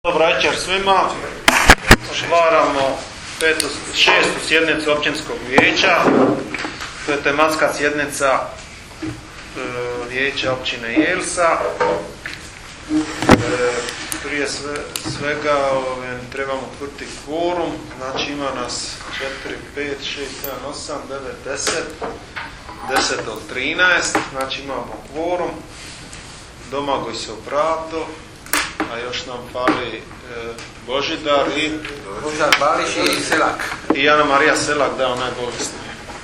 Dobar večer svima. Otvaramo šestu sjednicu općinskog vijeća. To je tematska sjednica vijeća općine Jelsa. Prije svega trebamo utvrditi kvorum. Znači ima nas 4, 5, 6, 7, 8, 9, 10. 10 od 13. Znači imamo kvorum. Domagoj se opravdo. A još nam fali Božidar i Bališ i Selak. I Ana Marija Selak, da, ona je bolesna.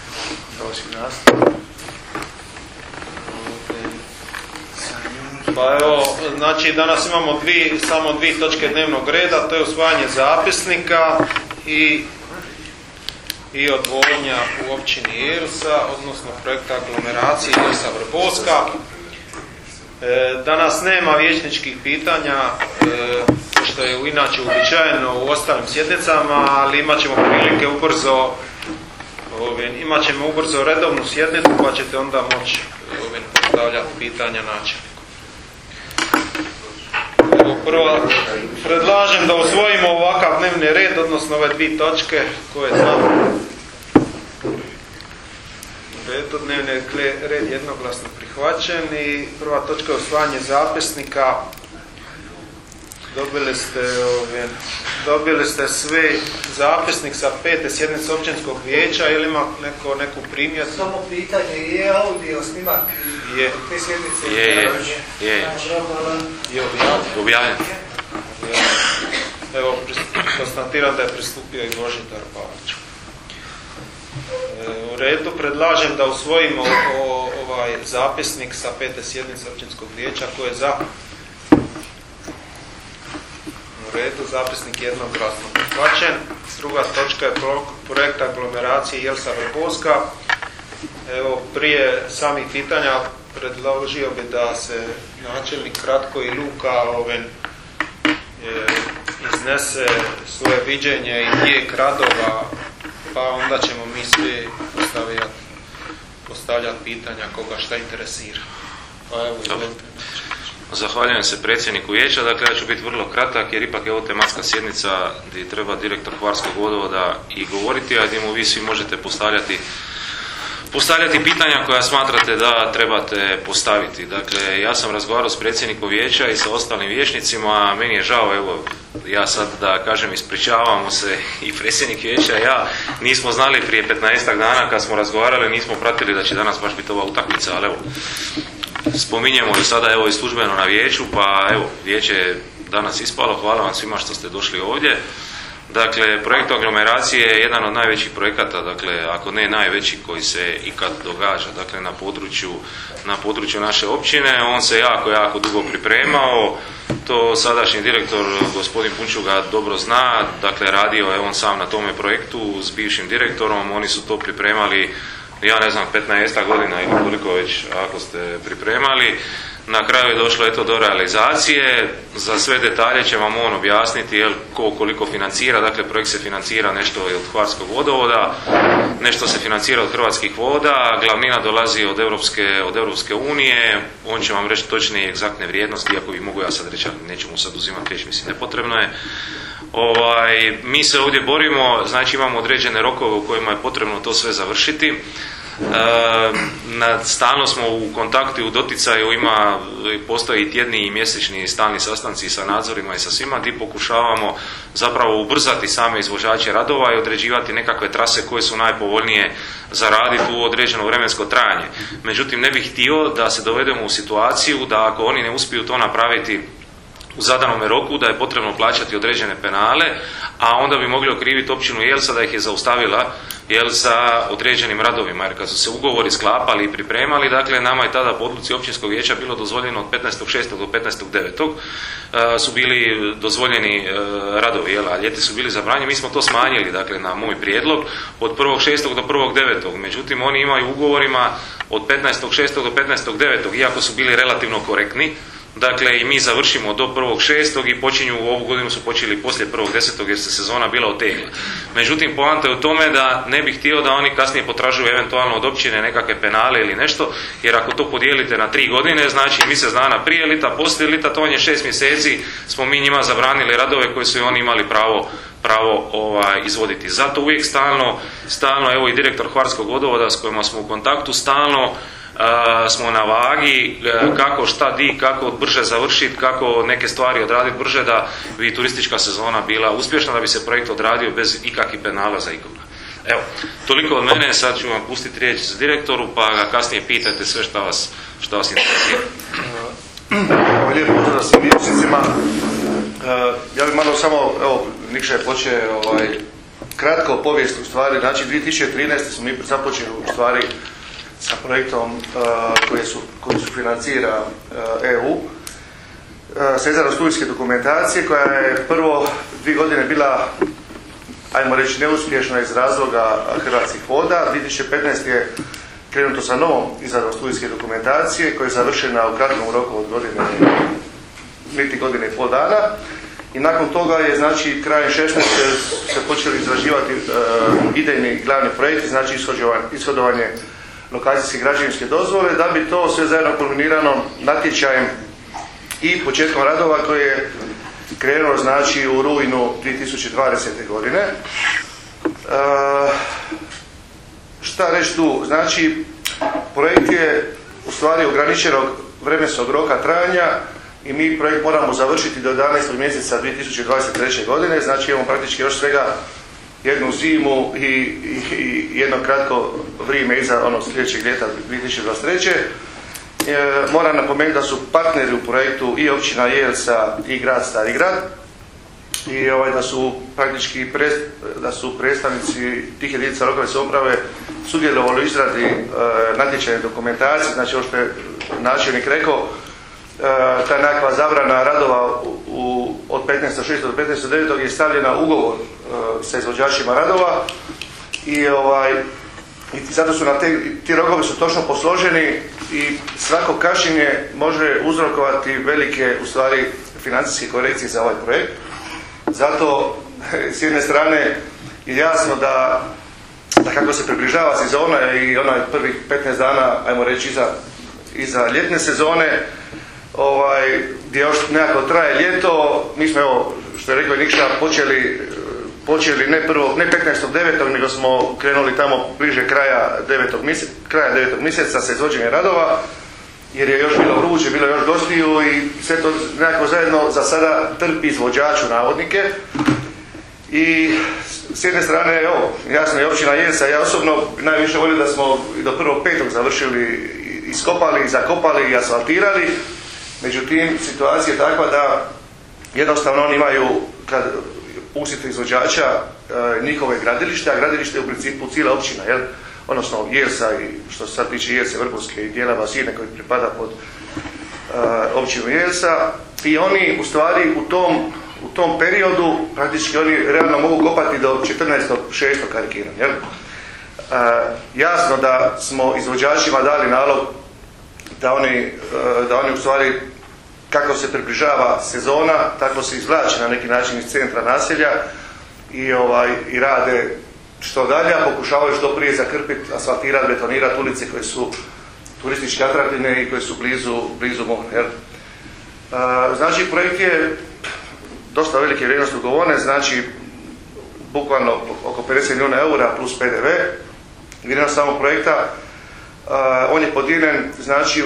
Pa evo, znači danas imamo samo dvije točke dnevnog reda, to je usvajanje zapisnika i odvodnja u općini Jelsa, odnosno projekta aglomeracije Jelsa Vrbovska. Danas nema vijećničkih pitanja, što je inače uobičajeno u ostalim sjednicama, ali imat ćemo prilike ubrzo redovnu sjednicu, pa ćete onda moći postavljati pitanja načelniku. Prvo, predlažem da usvojimo ovakav dnevni red, odnosno ove dvije točke koje za dnevni red jednoglasno prihvaćen. I prva točka je usvajanje zapisnika. Dobili ste svi zapisnik sa 5. sjednice općinskog vijeća. Ili ima neku primjedbu? Samo pitanje, je audio snimak te sjednice? Je objavljen. Evo, konstatiram da je pristupio i Božidar Pavlić. U redu, predlažem da usvojimo ovaj zapisnik sa 5. sjednice općinskog vijeća. Ko je za? U redu, zapisnik jednoglasno prihvaćen. Druga točka je projekt aglomeracije Jelsa Vrbovska. Evo, prije samih pitanja predložio bi da se načelnik Kratko i Luka iznese svoje viđenje i tijek radova, pa onda ćemo mi svi postavljati pitanja koga šta interesira. Pa evo, Zahvaljujem se predsjedniku vijeća. Dakle, ja ću biti vrlo kratak jer ipak je ovo tematska sjednica gdje treba direktor Hvarskog vodovoda i govoriti, a gdje mu vi svi možete postavljati pitanja koja smatrate da trebate postaviti. Dakle, ja sam razgovarao s predsjednikom vijeća i sa ostalim vijećnicima. Meni je žao, evo, ja sad da kažem ispričavamo se i predsjednik vijeća i ja nismo znali prije 15 dana kad smo razgovarali, nismo pratili da će danas baš biti ova utakmica, ali evo, spominjemo ju sada evo i službeno na vijeću, pa evo, vijeće je danas ispalo. Hvala vam svima što ste došli ovdje. Dakle, projekt aglomeracije je jedan od najvećih projekata, dakle, ako ne najveći koji se ikad događa, dakle, na području naše općine. On se jako dugo pripremao. To sadašnji direktor, gospodin Punčuga, dobro zna. Dakle, radio je on sam na tome projektu s bivšim direktorom. Oni su to pripremali, ja ne znam, 15 godina ili koliko već ako ste pripremali. Na kraju je došlo do realizacije. Za sve detalje će vam on objasniti koliko financira. Dakle, projekt se financira nešto od Hvarskog vodovoda, nešto se financira od Hrvatskih voda, glavnina dolazi od Europske unije. On će vam reći točne i egzaktne vrijednosti, iako bi mogu ja sad reći, ali neću mu sad uzimati riječ, mislim nepotrebno je. Mi se ovdje borimo, znači imamo određene rokove u kojima je potrebno to sve završiti. Stalno smo u kontaktu i u doticaju, postoji tjedni i mjesečni stalni sastanci sa nadzorima i sa svima gdje pokušavamo zapravo ubrzati same izvođače radova i određivati nekakve trase koje su najpovoljnije za raditi u određeno vremensko trajanje. Međutim, ne bih htio da se dovedemo u situaciju da ako oni ne uspiju to napraviti u zadanome roku, da je potrebno plaćati određene penale, a onda bi mogli okriviti općinu Jelsa da ih je zaustavila sa određenim radovima, jer kad su se ugovori sklapali i pripremali, dakle, nama je tada po odluci općinskog vijeća bilo dozvoljeno od 15.6. do 15.9. su bili dozvoljeni radovi, a ljeti su bili zabranjeni. Mi smo to smanjili, dakle, na moj prijedlog od 1.6. do 1.9. Međutim, oni imaju ugovorima od 15.6. do 15.9. iako su bili relativno korektni, dakle i mi završimo do 1.6. i počinju, u ovu godinu su počeli poslije 1.10. jer se sezona bila otegla. Međutim, poanta je u tome da ne bih htio da oni kasnije potražuju eventualno od općine nekakve penale ili nešto, jer ako to podijelite na 3 godine, znači mjesec dana prije lita, poslije lita, to on je 6 mjeseci, smo mi njima zabranili radove koje su i oni imali pravo izvoditi. Zato uvijek stalno, evo i direktor Hvarskog vodovoda s kojima smo u kontaktu, stalno smo na vagi kako šta di, kako brže završiti, kako neke stvari odraditi brže da bi turistička sezona bila uspješna, da bi se projekt odradio bez ikakvih penala za ikoga. Evo, toliko od mene, sad ću vam pustiti riječ s direktoru pa ga kasnije pitajte sve šta vas interesira. Lijepo pozdrav svim vijećnicima. Ja bih malo samo, evo, Nikša je počeo kratko povijest u stvari, znači 2013. smo mi započeli u stvari sa projektom koji su financira EU, Sezara studijske dokumentacije, koja je prvo 2 godine bila, ajmo reći, neuspješna iz razloga Hrvatskih voda. 2015. je krenuto sa novom izradom studijske dokumentacije koja je završena u kratkom roku od godine i pol dana. I nakon toga je, znači, krajem 16. se počeli izraživati idejni glavni projekti, znači ishodovanje lokacijske građevinske dozvole, da bi to sve zajedno kulminirano natječajem i početkom radova koji je krenuo, znači, u rujnu 2020. godine. Šta reći tu? Znači, projekt je u stvari ograničenog vremenskog roka trajanja i mi projekt moramo završiti do 11. mjeseca 2023. godine, znači imamo praktički još svega jednu zimu i jedno kratko vrijeme iza onog sljedećeg ljeta 2023. Moram napomenuti da su partneri u projektu i općina Jelsa i grad Stari Grad i da su praktički predstavnici tih jedinica lokalne samouprave sudjelovali u izradi natječajne dokumentacije, znači ovo što je načelnik rekao, ta nekakva zabrana radova od 15.6. do 15.9. je stavljena ugovor sa izvođačima radova i zato su ti rokovi su točno posloženi i svako kašnjenje može uzrokovati velike, u stvari, financijske korekcije za ovaj projekt. Zato s jedne strane je jasno da kako se približava sezona i onaj prvih 15 dana, ajmo reći, iza ljetne sezone, gdje još nekako traje ljeto, mi smo, evo, što je rekao Nikša, počeli ne 15.9. nego smo krenuli tamo bliže kraja 9. mjeseca sa izvođenjem radova, jer je još bilo vruće, bilo još gostiju i sve to nekako zajedno za sada trpi izvođaču, navodnike. I s jedne strane, evo, jasno je općina Jelsa, ja osobno najviše volim da smo do 1.5. završili, iskopali, zakopali i asfaltirali. Međutim, situacija je takva da jednostavno oni imaju, kad pustite izvođača, njihove gradilište, a gradilište je u principu cijela općina, jel? Odnosno Jelsa i što se sad tiče Jelse, Vrbovske i dijela Vasine koji pripada pod općinu Jelsa. I oni u stvari u tom periodu praktički oni realno mogu kopati do 14.6. karikiram, jel? Jasno da smo izvođačima dali nalog da oni u stvari, kako se približava sezona, tako se izvlače na neki način iz centra naselja i rade što dalje, a pokušavaju što prije zakrpiti, asfaltirati, betonirati ulice koje su turistički atraktivne i koje su blizu mora. Znači, projekt je dosta velike vrijednosti ugovorene, znači bukvalno oko 50 milijuna eura plus PDV. Vrijednost samog projekta, on je podijeljen, znači,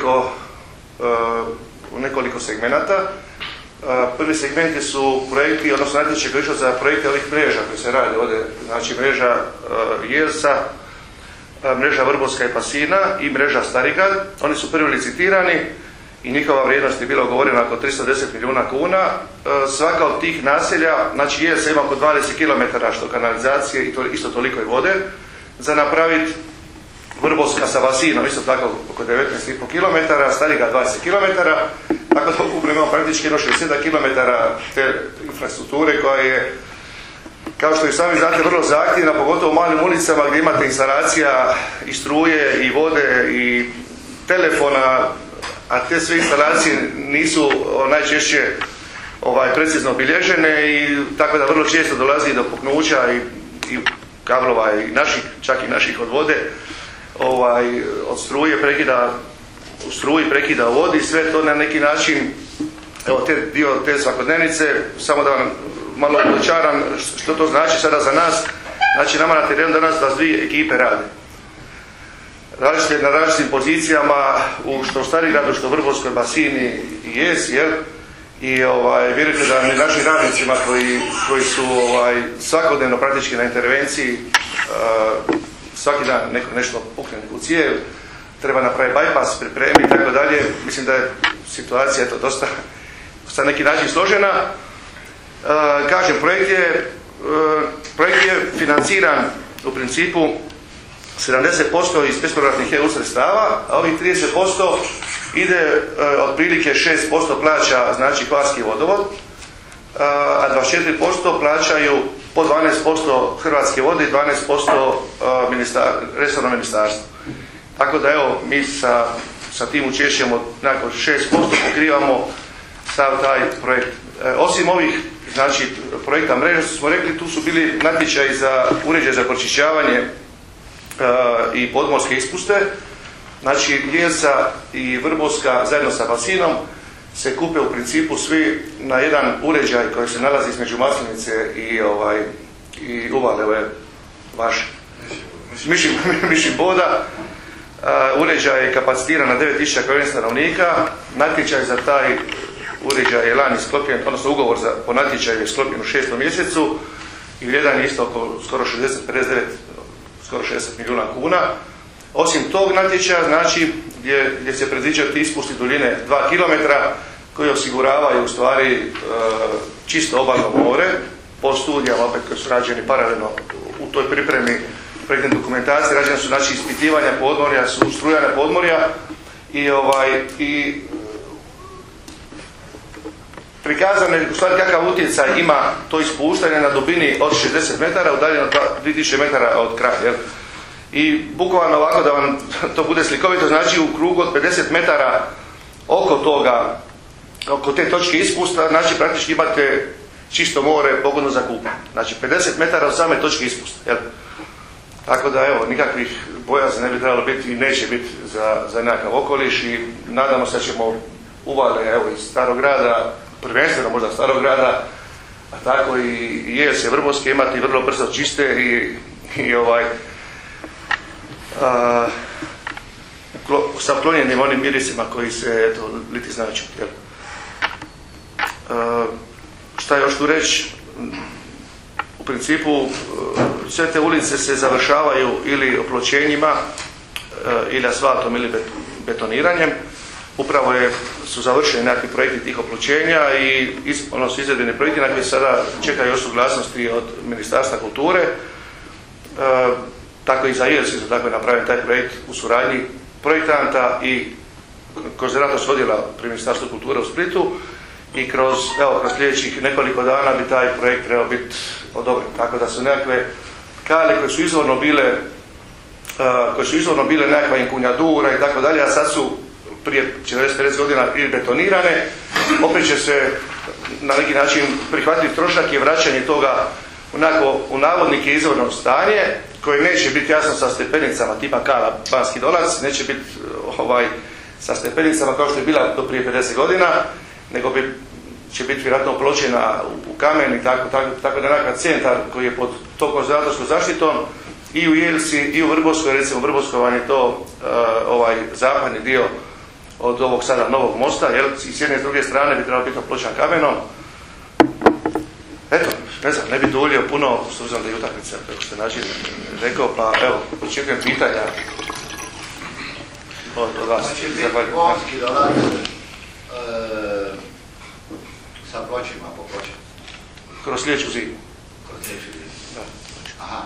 u nekoliko segmenata. Prvi segmenti su projekti, odnosno natječaj koji je išao za projekte ovih mreža koji se radi ovdje, znači mreža Jelsa, mreža Vrbovska i Pasina i mreža Stari Grad. Oni su prvi licitirani i njihova vrijednost je bila ugovorena oko 310 milijuna kuna. Svaka od tih naselja, znači Jelsa ima oko 20 km što kanalizacije i isto toliko i vode za napraviti. Vrbovska sa Vasinom isto tako oko 19,5 km, Stari Grad 20 km, tako da ukupno imamo praktički 60 km te infrastrukture koja je, kao što i sami znate, vrlo zahtjevna, pogotovo u malim ulicama gdje imate instalacija i struje i vode i telefona, a te sve instalacije nisu najčešće precizno obilježene i tako da vrlo često dolazi do puknuća i kablova i naših, čak i naših od vode, od struje prekida u vodi, sve to na neki način, evo dio te svakodnevnice, samo da vam malo dočaram što to znači sada za nas. Znači nama na terenu danas 22 ekipe rade. Na različitim pozicijama, što u Starigradu, što u Vrbovskoj basini i jes, jel? I vjerujte da mi našim radnicima koji su svakodnevno praktički na intervenciji, svaki dan nešto pukne u cijev, treba napraviti bypass, pripremi i tako dalje. Mislim da je situacija dosta sa neki način složena. Kažem, projekt je financiran u principu 70% iz bespovratnih EU sredstava, a ovih 30% ide otprilike 6% plaća znači Hvarski vodovod, a 24% plaćaju po 12% Hrvatske vode i 12% resorno ministarstvo. Tako da evo mi sa tim učešćem od nekako 6% pokrivamo sav taj projekt. Osim ovih znači projekta mreže, smo rekli, tu su bili natječaji za uređaj za pročišćavanje i podmorske ispuste. Znači Lijeca i Vrbovska zajedno sa basinom se kupe u principu svi na jedan uređaj koji se nalazi između Maslenice i uvale ove vaše Mišin Boda. Uređaj je kapacitiran na 9000 stanovnika. Natječaj za taj uređaj je lani sklopljen, odnosno ugovor po natječaju je sklopljen u 6. mjesecu i vrijedan je isto oko skoro 60 milijuna kuna. Osim tog natječaja, znači gdje se predviđaju ti ispusti duljine 2 km koji osiguravaju u stvari čisto obalno more, po studijama opet koji su rađeni paralelno u toj pripremi projektne dokumentacije, rađene su znači ispitivanja podmorja, su strujane podmorja i prikazano je u stvari kakav utjecaj ima to ispuštanje na dubini od 60 metara, udaljeno 2000 metara od kraja. Jel? I bukvalno ovako da vam to bude slikovito, znači u krugu od 50 metara oko te točke ispusta, znači praktički imate čisto more pogodno za kupanje. Znači 50 metara od same točke ispusta. Jel? Tako da evo, nikakvih bojazni ne bi trebalo biti i neće biti za nekakav okoliš i nadamo se da ćemo uvale evo, iz Starog grada, prvenstveno možda Starog grada, a tako i Jes i Vrbovske imati vrlo brzo čiste sa uklonjenim onim mirisima koji se eto, liti značu. Šta još tu reći? U principu sve te ulice se završavaju ili opločenjima ili asfaltom ili betoniranjem. Upravo su završeni nekakvi projekti tih opločenja i su izvedbeni projekti na koji sada čekaju još suglasnosti od Ministarstva kulture. Tako i za IELS je tako napravljen taj projekt u suradnji projektanta i konzervatorskog odjela pri Ministarstvu kulture u Splitu i kroz sljedećih nekoliko dana bi taj projekt trebao biti odobren. Tako da su nekakve kale koje su izvorno bile nekakva inkunjadura i tako dalje, a sad su prije 40-50 godina ili betonirane, opet će se na neki način prihvatiti trošak i vraćanje toga u navodnike izvorno stanje, koje neće biti jasno sa stepenicama tipa Kala Banski Dolac, neće biti sa stepenicama kao što je bila do prije 50 godina, nego će biti vjerojatno opločena u kamen i tako da nekakav centar koji je pod to konzervatorskom zaštitom i u Jelsi i u Vrbovskoj, recimo u Vrbovskoj vam je to zapadni dio od ovog sada novog mosta, jel? I s jedne i s druge strane bi trebalo biti opločen kamenom. Eto, ne znam, ne bi duljio puno, s obzirom da je utakmica, kako ste način rekao, pa evo, očekujem pitanja od vas. Znači, Vrbovski Dolac sa pločima po pločima. Kroz sljedeću zimu. Da. Aha.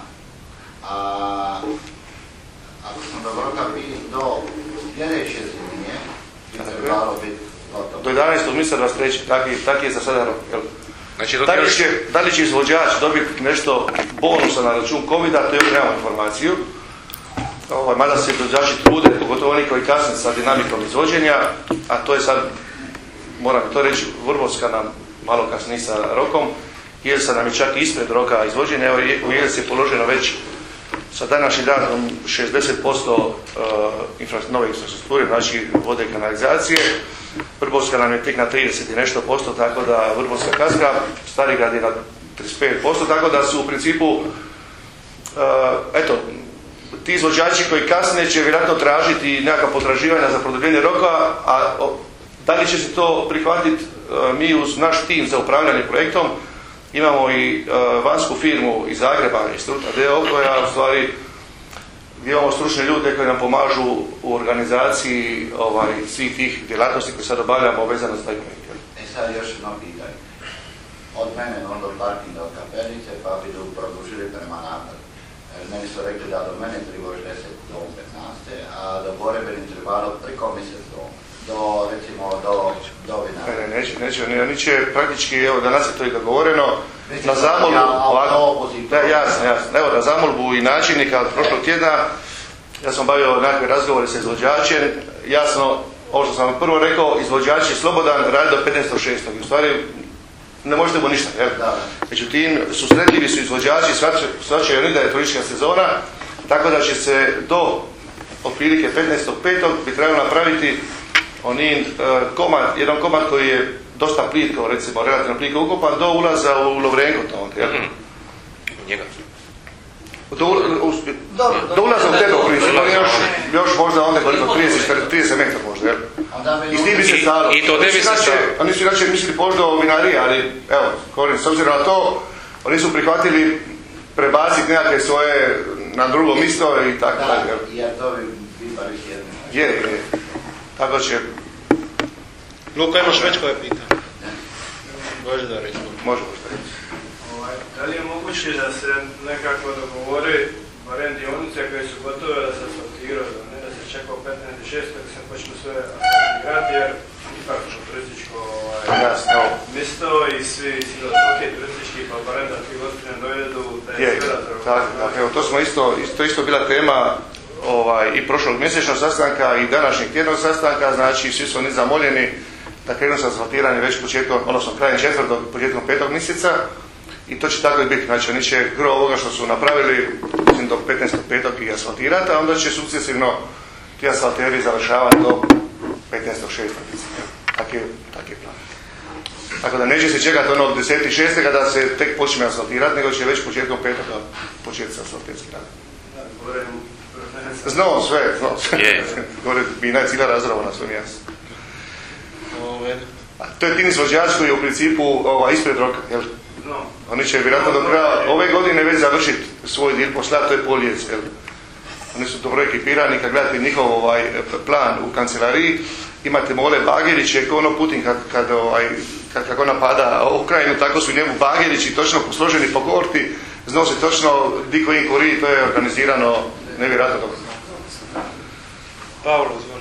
Ako smo dobro vi do sljedeće zime, bi trebalo biti gotovo. Do 11. mjeseca 23. Tak je za sada rok. Znači, da li će izvođač dobiti nešto bonusa na račun COVID-a, to još nemamo informaciju. mada se izvođači trude, pogotovo oni koji kasne sa dinamikom izvođenja, a to je sad, moram to reći, Vrbovska nam malo kasni sa rokom, Jelsa nam je čak ispred roka izvođenja, evo u Jelsi je položeno već sa današnjim danom 60% nove infrastrukture, znači vode i kanalizacije. Vrbovska nam je tek na 30 i nešto posto, tako da Vrbovska kaska, Starigrad je na 35%, tako da su u principu, eto, ti izvođači koji kasne će vjerojatno tražiti nekakva potraživanja za produljenje roka, a da li će se to prihvatiti, mi uz naš tim za upravljanje projektom imamo i vanjsku firmu iz Zagreba, Instruta D.O. koja u stvari, gdje imamo stručne ljude koji nam pomažu u organizaciji svih tih djelatnosti koje sad obavljamo vezano za taj projekt. Sad još jedno pitanje. Od mene do parkinga od Kapelice pa bi produžili prema napad. Meni su rekli da do mene treba još 10 do 15, a do Borebeni trebalo preko mjesec do recimo do Vinara. Neće, oni će praktički, evo danas je to i dogovoreno, na zamolbu, evo na zamolbu i načelnika od prošlog tjedna, ja sam obavio nekakve razgovore sa izvođačem, jasno, ovo što sam vam prvo rekao, izvođač je slobodan, radi do 15.6. U stvari, ne možete mu ništa, jel? Međutim, susretljivi su izvođači, shvaćaju oni da je turistička sezona, tako da će se do otprilike 15.5. bi trebalo napraviti jedan komad koji je dosta plitkao, recimo, relativno plitkao ukopan do ulaza u Lovrenko to, jel? Njega. Do ulaza u Tedov Prince, još možda onda koliko, 30 metara možda, jel? I s tim bi se stalo. I to te bi se stalo. Oni su inače mislili možda o vinariji, ali evo, govorim, s obzirom na to, oni su prihvatili prebaciti nekakve svoje na drugo mjesto i tako dalje. Jer to bi bar jedno. Je. Tako će. Luka, imaš već koje pitanje? Može da reći. Može da reći. Da li je moguće da se nekako dogovore barem dionice koje su gotove da se asfaltiraju, ne da se čeka u 15.6. da se počne sve asfaltirati, jer ipak što turističko mjesto i svi je turistički, pa barem da ti gostine dojedu, da je sve da treba. Evo, to smo isto bila tema i prošlog mjesečnog sastanka i današnjeg tjednog sastanka, znači svi su oni zamoljeni da krenu sa asfaltiranjem već početkom, odnosno krajem 4. početkom 5. mjeseca. I to će tako i biti, znači oni će gro ovoga što su napravili do 15.5. i asfaltirati, a onda će sukcesivno ti asfalteri završavati do 15.6. Tak je plan. Tako da neće se čekati onog 10.6. kada se tek počne asfaltirati, nego će već početkom 5. početi sa asfalterski rad. Znao sve. Gore bina je cijela razravona, sve mi jasno. To je tim izvođač koji je u principu ispred roka, jel? Oni će vjerojatno do kraja ove godine već završiti svoj dio posla, to je Poljec. Oni su dobro ekipirani, kad gledate njihov plan u kancelariji, imate mole bageriće, kao ono Putin kako napada Ukrajinu, tako su njemu bagerići točno posloženi po korti, znao se točno di koji kori, to je organizirano nevjerojatno dobro. Pavlo, izvolite.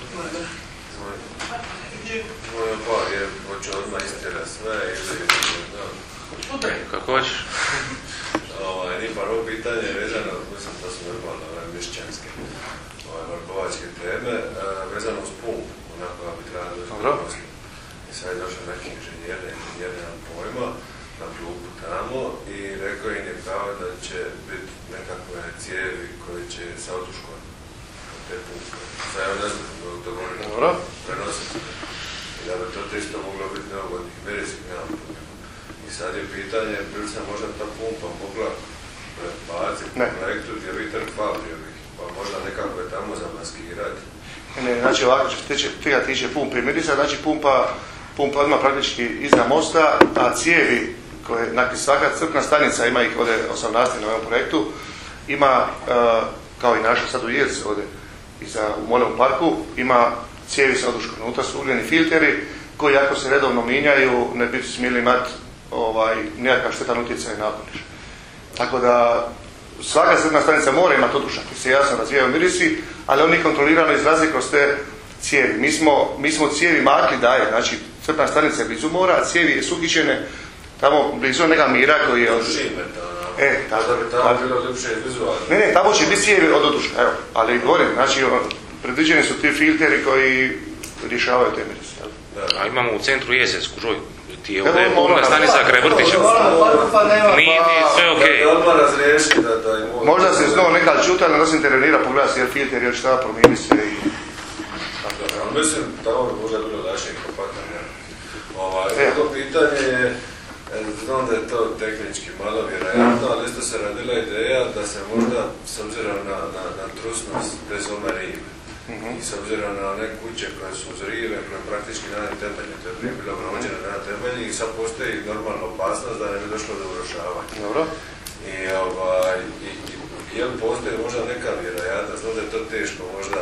Hoću odmah istjerati sve ili... Kako hoćeš? Nije pa ovo pitanje vezano, mislim da su normalno mišćanske, vrbovačke teme, vezano uz pumpu, onako da bi trebalo doći. I sad je došao neki inženjer nemam pojma, na klubu tamo i rekao im je kao da će biti nekakve cijevi koje će se otuškovati od te pumpe. Sad ja ne znam kako to govorim, prenositi. I da bi to isto moglo biti neugodnih medijskih, nemam pojma. I sad je pitanje, bi se možda ta pumpa mogla prebaciti u projektu gdje vitar Fabrijevih, pa možda nekako je tamo zamaskirati. Ne, znači ovako što se tiče pumpe mirisa, znači pumpa odmah praktički iznad mosta, a cijevi koje, znači svaka crpna stanica, ima ih ovdje 18 na ovom projektu, ima, kao i naša sad u Jelsi ovdje, u Molevom parku, ima cijevi sa oduškom. Unutra su ugljeni filteri koji ako se redovno mijenjaju ne bi smjeli imati nekakav štetan utjecaj na okoliš. Tako da svaka crpna stanica mora imati odušak, jer se jasno razvijaju mirisi, ali oni kontrolirano izlaze kroz te cijevi. Mi smo cijevi makli daje, znači crpna stanica je blizu mora, a cijevi su uhićene tamo blizu neka Mira koji je... Tako bi tamo bilo ljepše vizualno. Ne, tamo će biti cijevi od oduška, evo, ali govorim, znači predviđeni su ti filteri koji rješavaju te mirise. A imamo u centru Jezec, Kužoj, ti je ovdje pomna stanica kraj vrtića. Nije sve okej. Možda se znao neka čuta, da se intervenira, pogleda se jer filter je šta promijeni se i... Mislim, tamo bi možda bilo dašnje kompaktan. Drugo pitanje je, znam da je to tehnički malo vjerojatno, ali isto se radila ideja da se možda, s obzirom na trusnost bez ome rive i s obzirom na one kuće koje su uz rive, koje praktički na temelji, to je prije bilo provođeno na temelji i sad postoji normalna opasnost da ne bi došlo do urušavanja. Dobro. I je li postoji možda neka vjerojatnost, znam da je to teško možda,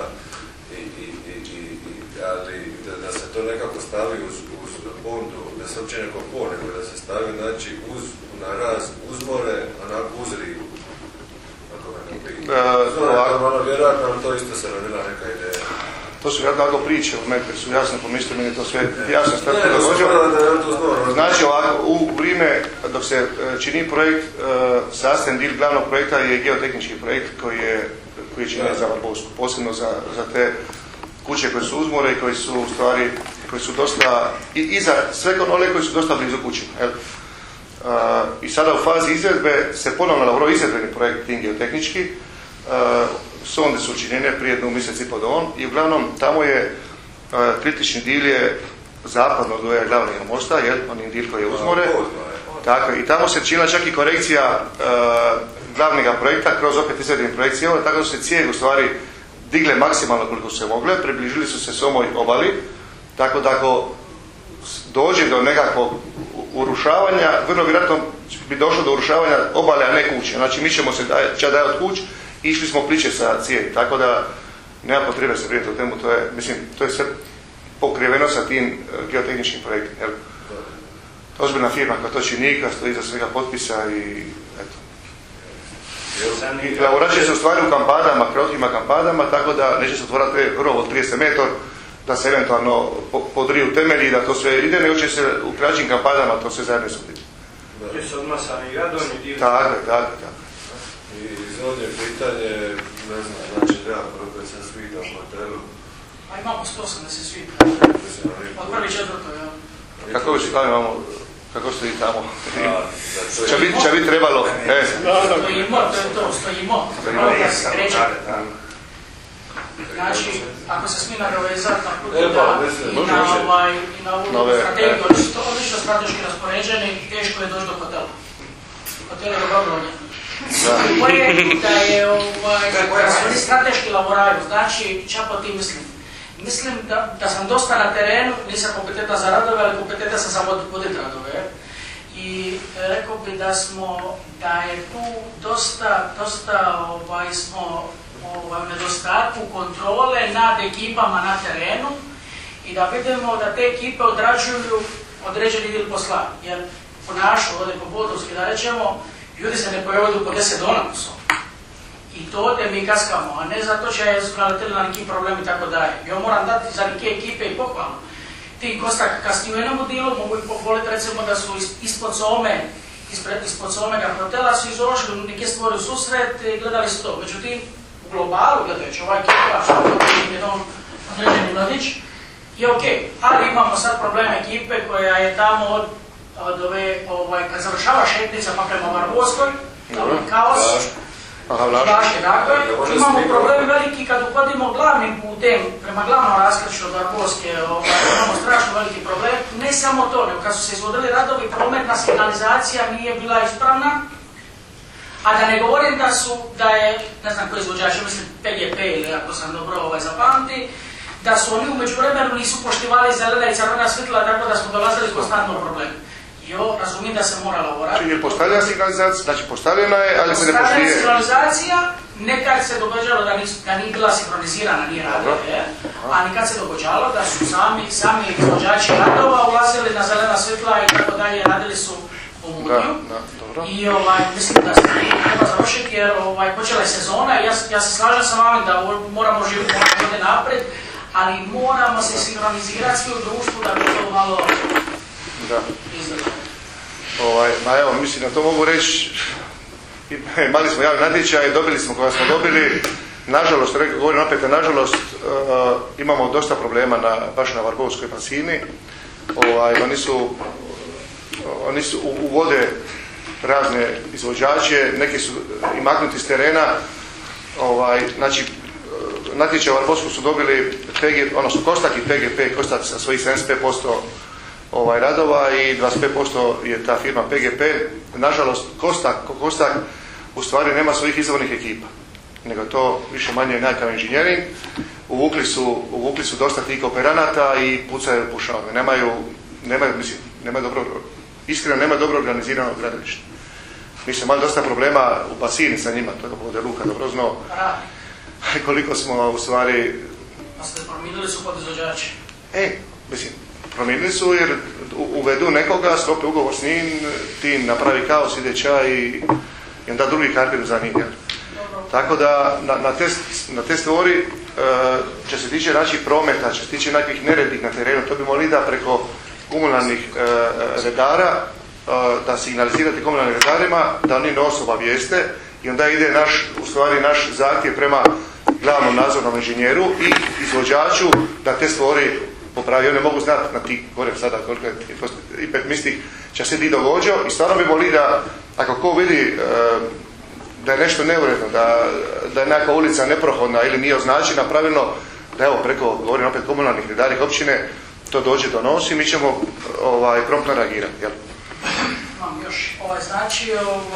ali da se to nekako stavi uz bondu, da se uopće neko pol, nego da se stavi znači na raz uz more, onako uz rivu. Ako me ne pita. Malo vjerojatno, ali to isto se rodila neka ideja. To su vjerojatno priče u Metri, su jasno pomislili, meni je to sve jasno startno dogođeno. Znači ovako, u vrijeme dok se čini projekt, sastavni dio glavnog projekta je geotehnički projekt koji je činjen za Bosnu, posebno za te kuće koje su uz more i koji su u stvari, koji su dosta, i za sve konole koji su dosta blizu kućima. I sada u fazi izvedbe se ponovno elaborao izvedbeni projekt tim geotehnički. Sonde su učinjene prije jednu mjesec i pol i uglavnom tamo je kritični dio je zapadno od ovog glavnog mosta, onim dio koji je uz more. Tako, i tamo se činila čak i korekcija glavnog projekta kroz opet izvedbeni projekt cijelo, tako da su se cijeli u stvari digle maksimalno koliko su se mogle, približili su se samoj obali, tako da ako dođe do nekakvog urušavanja, vrlo vjerojatno bi došlo do urušavanja obale, a ne kuće. Znači mi ćemo se dalje od kuć i išli smo priče sa cijevi, tako da nema potrebe se brinuti o temu, to je sve pokriveno sa tim geotehničkim projektom. Ozbiljna firma koja to čini, koja stoji iza svega potpisa i eto. I elaboracije se u stvari u kampadama, krotkim kampadama, tako da neće se otvorati rov od 30 metar, da se eventualno podriju temelji, da to sve ide, nego će se u kraćim kampadama to sve zajedno suditi. Gdje se odmasani gradom i dio... Tako. I zadnje pitanje, ne znam, znači da, koliko se svida u hotelu? A imamo 180 svida. Od prvi četvrto, ja. Kako bi se tamo imamo? Kako stoji tamo? Će biti trebalo. Stojimo, to je to, stojimo. Znači, ako se smije nadovezati na putu i na ovu strategiju, odlično strateški raspoređeni, teško je doći do hotela. Hotel je dobrovoljno. Projekt da je, da su oni strateški laboraju, znači, čapo ti mislim. Mislim da sam dosta na terenu, nisam kompetentna za radove, ali kompetentna sam za voditi radove. I rekao bi da je tu dosta smo u nedostatku kontrole nad ekipama na terenu i da vidimo da te ekipe odrađuju određeni dio posla. Jer po našu, ovdje po Bodovski, da rečemo, ljudi se ne pojavljaju po 10 dona posao. I to ovdje mi kaskamo, a ne zato što je naleteli na neki problem i tako dalje. Ja moram dati za neke ekipe i pohvalno. Ti Kostak kasnije u jednom dijelu mogu i pohvaliti recimo da su ispod Somega hotela su izložili neke stvari u susret i gledali su to. Međutim, u globalu gledajući ovaj ekipa, što je jedan određeni mladić, je ok. Ali imamo sad problem ekipe koja je tamo od kad završava šetnica pa prema Barboskoj, kaos. Dakle, imamo problem veliki kad upadimo glavnim putem prema glavnom raskršću od Barboske, imamo strašno veliki problem. Ne samo to, nego kad su se izvodili radovi, prometna signalizacija nije bila ispravna, a da ne govorim da je, ne znam koji izvođač, mislim PGP ili ako sam dobro zapamti, da su oni u međuvremenu nisu poštivali zelena i crvena svjetla, tako da smo dolazili konstantno problem. Jo, razumijem da se mora elaborati. Čini je postavljena signalizacija, znači postavljena je, ali se ne poštije. Postavljena signalizacija, nekad se događalo da nije bila sinkronizirana, nije radila, a nekad se događalo da su sami izvođači radova ulazili na zelena svjetla i tako dalje, radili su pomutnju. I mislim da se treba završiti jer počela je sezona i ja se slažem sa vami da moramo živjeti ovdje napred, ali moramo se sinkronizirati svi u društvu da bi to malo... Ma evo, mislim da to mogu reći, imali smo javni natječaj, dobili smo koja smo dobili, nažalost, govorim opet, nažalost, imamo dosta problema baš na Vrbovskoj pasini, oni su uvode razne izvođače, neki su i maknuti s terena, znači, natječaj u Vrbovsku su dobili Kostak i PGP, Kostak sa svojih 75% radova i 25% je ta firma PGP. Nažalost, Kostak u stvari nema svojih izvornih ekipa, nego to više manje nekakav inženjering. Uvukli su dosta tih kooperanata i pucaju pušave. Nemaju dobro organizirano gradilište. Mislim, imali dosta problema u pasini sa njima, to bude Luka dobro znao. Koliko smo u stvari... A ste promijenili su podizvođači? Promijenili su jer uvedu nekoga, sklope ugovor s njim, ti napravi kaos, ide čaj i onda drugi karpiru za njim. Tako da na te stvari, što se tiče naših prometa, što se tiče nekih nerednih na terenu, to bi mogli da preko komunalnih redara, da signalizirate komunalnim redarima, da oni nos obavijeste i onda ide naš zahtjev prema glavnom nadzornom inženjeru i izvođaču da te stvari popravi. Oni mogu znati na tih gore sada koliko je i 5 mislih će se ti dogođao i stvarno bi mogli da ako ko vidi da je nešto neuredno, da je neka ulica neprohodna ili nije označena pravilno, da evo preko, govorim opet, komunalnih redarih općine to dođe do nos i mi ćemo promptno reagirati. Jel? Imam još znači,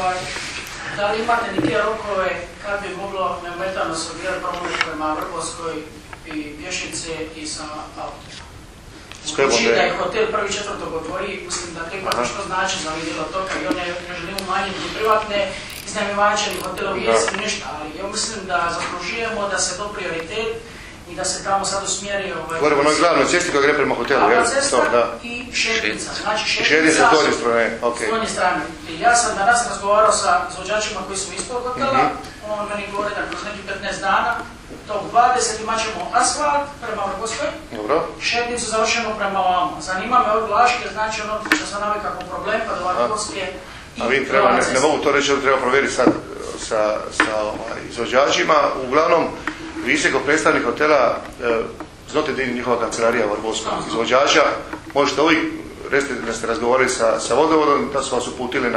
da li imate neke rokove kad bi moglo neometano se odvijati promet prema Vrbovskoj i Pješnice i sa autom? Znači da je hotel 1.4. otvori, mislim da to ipak što znači za vidjelo toga i one ne želim umanjiti privatne iznajmljivače ili hotelovi jesu ništa, ali ja mislim da zaslužujemo da se to prioritet i da se tamo sad usmjeri govorimo na glavnoj cesti koja gre prema hotelu, glavna cesta i šetnica. Znači šetnica s donje strane. I ja sam danas razgovarao sa izvođačima koji su ispod hotela, on meni govori da kroz nekih 15 dana tog 20 imat ćemo asfalt prema Vrbovskoj, šetnicu završeno prema ovamo. Zanima me od Vlaške, znači ono što sam navio kako problem pa do Vrbovske. A vi ne mogu to reći, treba provjeriti sad sa izvođačima. Uglavnom, vi ste kao predstavnik hotela, znate da je njihova kancelarija Vrbovskog izvođača, možete uvijek, da ste razgovorili sa vodovodom, da su vas uputili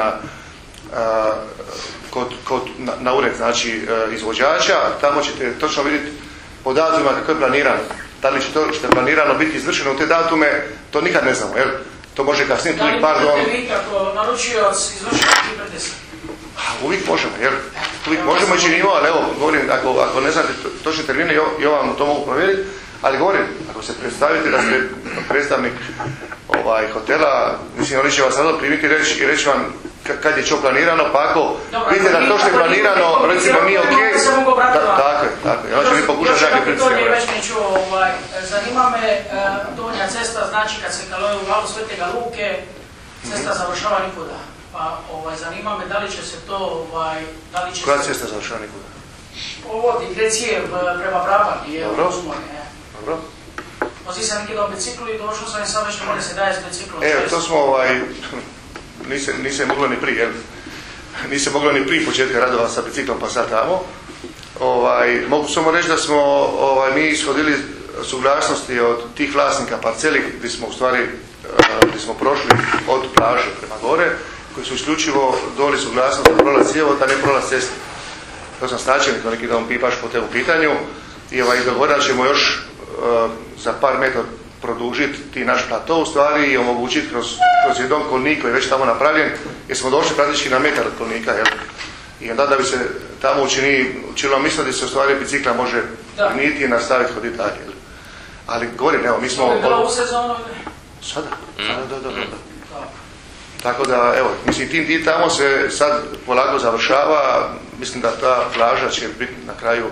na ured, znači izvođača, tamo ćete točno vidjeti po datumima kako je planirano. Da li će to što je planirano biti izvršeno u te datume, to nikad ne znamo, jel? To može kasnije, tu pardon. Da li možete vi kako naručioc izvršiti pritisak? Uvijek možemo, jer uvijek možemo i činimo, ali evo, govorim, ako ne znate točne termine, ja vam to mogu provjeriti, ali govorim, ako se predstavite da ste predstavnik hotela, mislim, oni će vas sada primiti i reći vam kad je čo planirano, pa ako vidite da to što je planirano, recimo nije ok, tako je, onda ću mi pokušati nekakve pritiske. Zanima me donja cesta, znači kad se kaluje u valu Svetega Luke, cesta završava nikuda. Pa zanima me da li će se to, Koja cesta završava nikuda? Ovo digrecije prema Brabant je uzmorje. Dobro. Vozi se neki do biciklu i došao sam i sad već ne može se daje s biciklom. To smo, nisam moglo ni prije, nisam moglo ni prije početka radova sa biciklom pa sad tamo. Mogu samo reći da smo mi ishodili suglasnosti od tih vlasnika parceli gdje smo u stvari prošli od plaže prema gore, koji su isključivo doli suglasnost da prolaz cjevot, a ne prolaz ceste. To sam s načelnikom neki dan baš po temu pitanju i dogovorit ćemo još za par metara produžiti ti naš plato u stvari i omogućiti kroz jedan kolnik koji je već tamo napravljen, jer smo došli praktički na metar od kolnika, jel? I onda da bi se tamo učinilo misle da se u stvari bicikla može niti i nastaviti hoditi dalje, jel? Ali govorim, evo, mi smo... To je bilo u sezonu? Sada? Da. Tako da, evo, mislim, tim tamo se sad polako završava, mislim da ta plaža će biti na kraju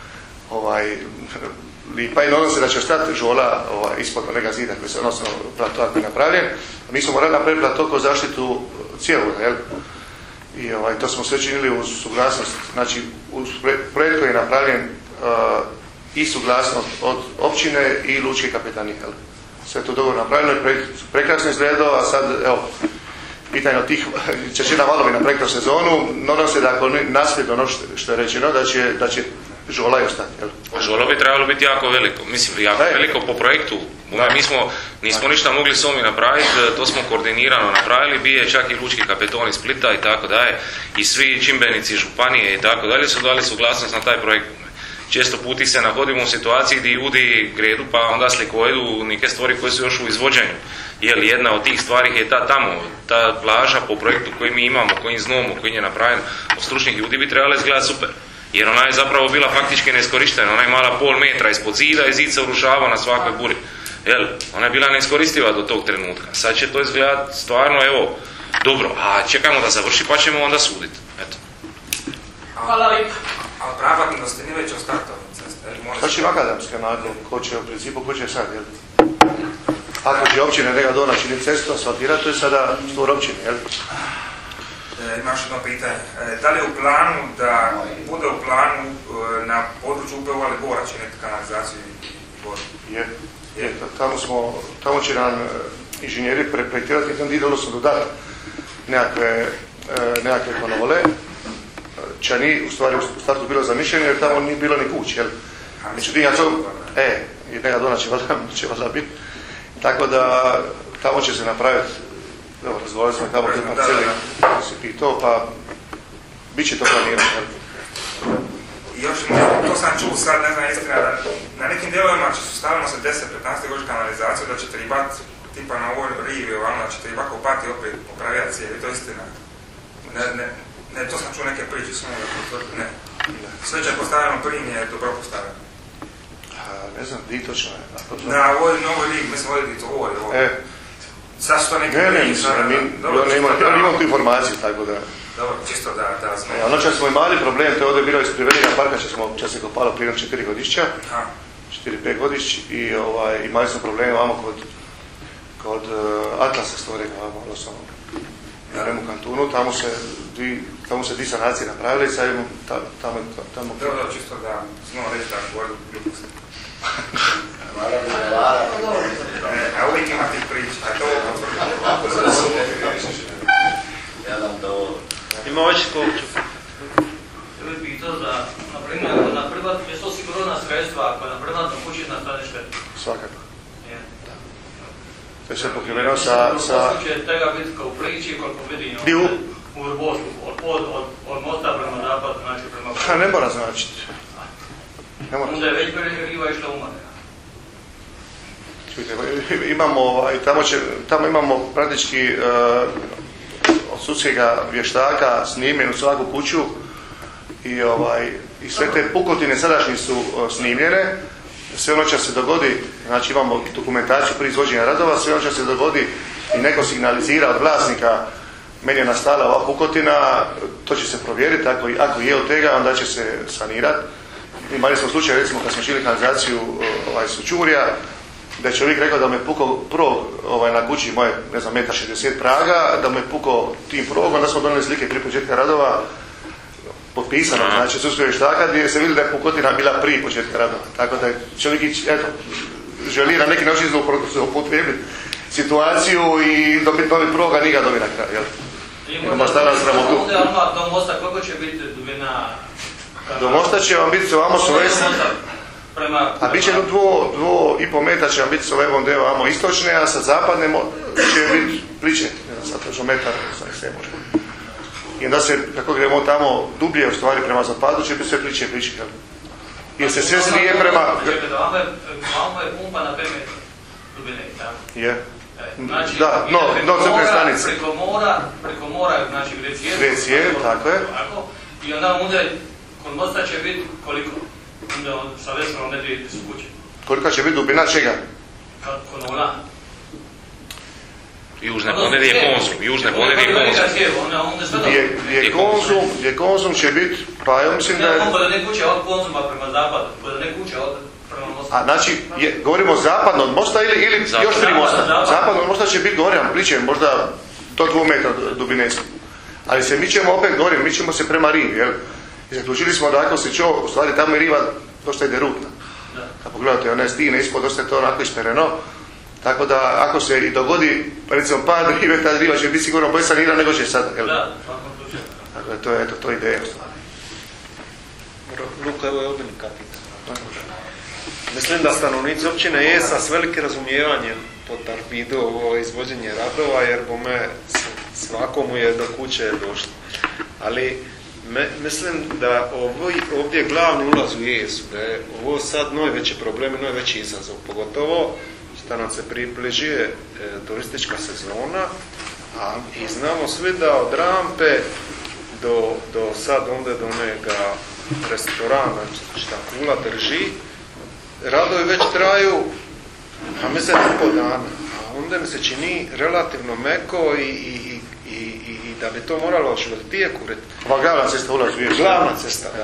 lipa i nadam se da će ostati žola ispod onega zida koji se odnosno plato koji je napravljen. Mi smo morali napraviti plato kao zaštitu cijevoda, jel? I to smo sve činili uz suglasnost, znači uz projekt koji je napravljen i suglasnost od općine i lučke kapetanije, jel? Sve to dobro napravljeno i projekt prekrasno izgledao, a sad, evo, pitanje od tih čečina valovi na projektnu sezonu, nadam se da ako nasljedno ono što je rečeno, da će žola i ostati. Žolo bi trebalo biti jako veliko, mislim jako veliko po projektu. Mi nismo ništa mogli s ovim napraviti, to smo koordinirano napravili, bije čak i lučki kapeton iz Splita i tako dalje, i svi čimbenici županije i tako dalje su dali suglasnost na taj projekt. Često puti se nahodimo u situaciji gdje ljudi gredu pa onda slikojedu neke stvari koje su još u izvođenju. Jer jedna od tih stvari je ta plaža po projektu koji mi imamo, koji znamo, koji je napravljen od stručnih ljudi bi trebala izgledati super. Jer ona je zapravo bila faktički neiskorištena, ona je imala pol metra ispod zida i zid se urušavao na svakoj buri. Ona je bila neiskoristiva do tog trenutka. Sad će to izgledati stvarno, evo, dobro, a čekamo da završi pa ćemo onda suditi. Eto. Hvala lijepo. Ali pravatnosti nije već ostartovne ceste. To će akademska onako, u principu ko će sad, jel? Ako će općine neka donaći ili cestu asfaltirati, to je sada stvor općine, jel? Imaš jedno pitanje. Da li je u planu da bude u planu na području UPU ali Bora će nekakvu kanalizaciju i vodu? Je. Tamo će nam inženjeri projektirati kandida, odnosno dodati nekakve konole. Čani u stvari u startu bilo zamišljeno jer tamo nije bilo ni kuć, jel? Međutim, i neka dona će valjda biti. Tako da tamo će se napraviti, evo, razgovarali smo tamo te parceli i to, pa bit će to planirano. I još, to sam čuo sad, ne znam istina, na nekim dijelovima će su stavljeno se 10-15 godišnju kanalizaciju, da ćete ribat tipa na ovoj rivi, da ćete ribat kopati opet popravljati cijevi, to je istina. Ne, to sam čuo neke priče, samo da potvrdi, ne. Sve će postavljeno prije je dobro postavljeno. Ne znam, di točno je. Na ovoj novoj ligi, mislim ovdje to ovo. Sad su to neke priče. Ja nemam tu informaciju, tako da... Dobro, čisto da smo... Ono čas smo imali problem, to je ovdje bilo iz Privedinja parka, čas se kopalo prije 4 godišća, 4-5 godišća i imali smo probleme vamo kod Atlasa Storenja, odnosno na Remu kantunu, tamo se 2 sanacije napravili i sad imamo tamo... Dobro, čisto da smo reći da govorim gluposti. A uvijek ima tih priča, a to ima oči Kovčuk. Ja bih pitao da, na primjer, ako na privatnom je to sigurna sredstva, ako je na privatnom kući nastane štetu. Svakako. Ja. To je sve pokriveno sa... Kako će tega biti kao priči, koliko vidim u Vrbovsku, od mosta prema zapadu, znači prema... Ne mora značiti. Onda je već riva išla umarena. Tamo imamo praktički od sudskega vještaka snimljenu svaku kuću i sve te pukotine sadašnji su snimljene. Sve ono će se dogodi, znači imamo dokumentaciju prije izvođenja radova, sve ono će se dogodi i neko signalizira od vlasnika meni je nastala ova pukotina, to će se provjeriti, ako je od tega onda će se sanirati. Imali smo slučaj, recimo kad smo šili kanalizaciju Sučurja, da je čovjek rekao da me pukao prog na kući moje, ne znam, 1,60 m praga, da me pukao tim progom, onda smo donijeli slike prije početka radova, potpisano, znači sudskog vještaka, gdje se vidi da je pukotina bila prije početka radova. Tako da je čovjek, želi na neki način upotrijebiti situaciju i dobiti novi prog, a nije ga dobiti na kraju, jel? Imamo stvarno sramotu. Do mosta koliko će biti dubina? Do mosta će vam biti ovamo s ovesni. A bit će 2,5 metra će vam biti s ovom deo ovamo istočne, a sa zapadne će biti pliče. Ne znam, sad točno metar, sve može. I onda se, kako gremo tamo dublje, u stvari prema zapadu, će biti sve pliče. Jer se sve slije prema... Vamo je pumpa na 5 metra dubine, tako? Je. Znači, da, no crpne stanice. Preko mora, znači gdje cijev, tako je. I onda kod mosta će biti koliko? Onda sa Vesnom ne vidite su kuće. Kolika će biti dubina čega? Konula. Južne Bonede je Konzum. Gdje Konzum će biti, pa ja mislim da je... Kod ne kuće od Konzuma prema zapadu, kod ne kuće od prema mosta. A znači, govorimo zapadno od mosta ili još 3 mosta? Zapadno od mosta će biti gore, pliče, možda do 2 metra dubine. Ali se mi ćemo opet gore, mi ćemo se prema rivi, jel? I zaključili smo da ako se u stvari tamo je riva dosta ide rutna. A pogledajte, ona je stine ispod, dosta je to onako ispereno. Tako da ako se i dogodi, recimo pad rive, ta riva će biti sigurno bolje sanirana nego će sada. Da, dakle, to je to ideja. Luka, evo je obilni kapitan. Mislim da stanovnici općine Jesa s velikim razumijevanjem potarpidu ovo izvođenje radova, jer bome svakomu je do kuće došlo. Ali mislim da ovdje glavni ulaz u Jesu, da je ovo sad najveći problem i najveći izazov, pogotovo što nam se približuje turistička sezona, a i znamo svi da od rampe do sad onda do onega restorana šta Kula drži, radovi već traju, a mislim po dana. A onda mi se čini relativno meko i da bi to moralo švrtije kuriti. Ova glavna cesta ulazi u Jesu. Glavna cesta, da.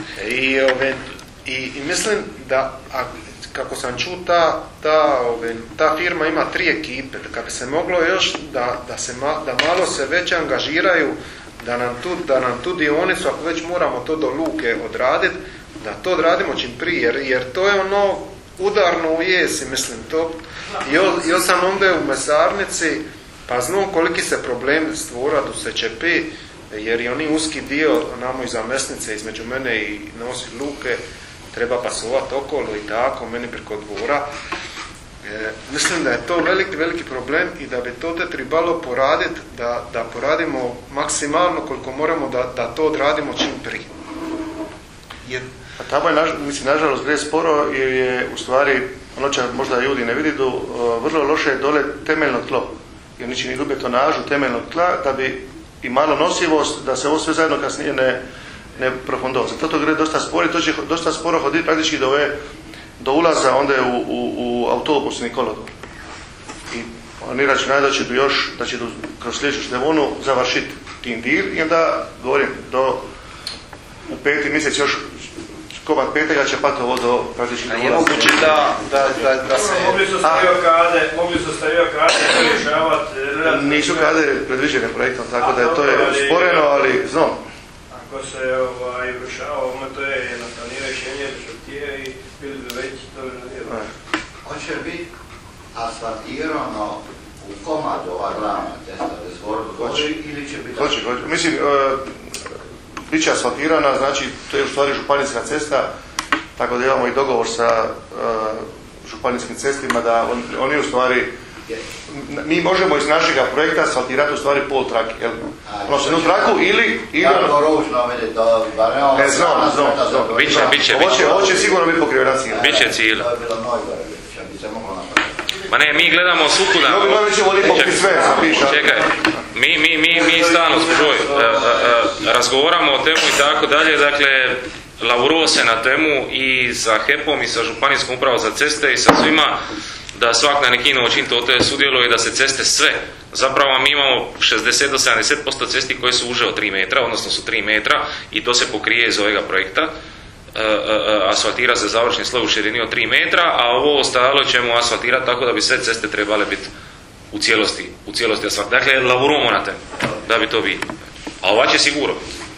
I mislim da, kako sam čuo, ta firma ima 3 ekipe, da kad bi se moglo još da malo se već angažiraju, da nam tu dionicu, ako već moramo to do luke odraditi, da to odradimo čim prije, jer to je ono udarno u Jesi, mislim, to. Ja sam onda u mesarnici, pa znam koliki se problem stvora do Sečepi, jer je oni uski dio namo iza mesnice, između mene i nosi luke, treba pasovati okolo i tako, meni preko dvora. Mislim da je to veliki problem i da bi to trebalo poraditi, da poradimo maksimalno koliko moramo da to odradimo čim prije. A tamo je, nažalost, gre sporo jer je u stvari, ono će možda ljudi ne vididu, vrlo loše dole temeljno tlo. Jer niči ni betonažu temeljnog tla da bi imalo nosivost, da se ovo sve zajedno kasnije ne profundovo. Zato to gre dosta sporo i to će dosta sporo hoditi praktički do ulaza onda je u autobusni kolodvor. I oni računaju da će kroz sljedeću števonu završiti tim dir i onda govorim u 5. mjesec još komad petega će pati ovo do praktički do ulaza. Je moguće da se... Mogli su stavio kade rješavati... Nisu kade predviđene projektom, tako da to je usporeno, ali znam. Ako se rješava, to je jednostavnije rješenje šrtije i bili bi već to nadjelo. Hoće biti asfaltirano u komadu ova glavna cesta bez gordu ili će biti... Hoće. Mislim, bit će asfaltirana, znači to je u stvari županijska cesta, tako da imamo i dogovor sa županijskim cestima da oni u stvari, mi možemo iz našega projekta asfaltirati u stvari pol trake, jel? Ono se jednu traku ili... Kako ručno vidi to, barem... Ne, znam. Biće. Ovo će sigurno biti pokrivena cilj. Biće cilj. To je bilo najgore, što bi se moglo napraviti. Ma ne, mi gledamo svukuda. Čekaj, mi stalno razgovaramo o temu i tako dalje, dakle, lavuruo se na temu i sa HEP-om i sa Županijskom upravom za ceste i sa svima, da svak na neki način to sudjeluje i da se ceste sve. Zapravo mi imamo 60 do 70% cesti koje su uže od 3 metra, odnosno su 3 metra i to se pokrije iz ovega projekta. Asfaltira se završni sloj u širini od 3 metra, a ovo ostalo ćemo asfaltirati tako da bi sve ceste trebale biti u cijelosti asfalt. Dakle, lavuramo na temu da bi to bilo. A ova će sigurno.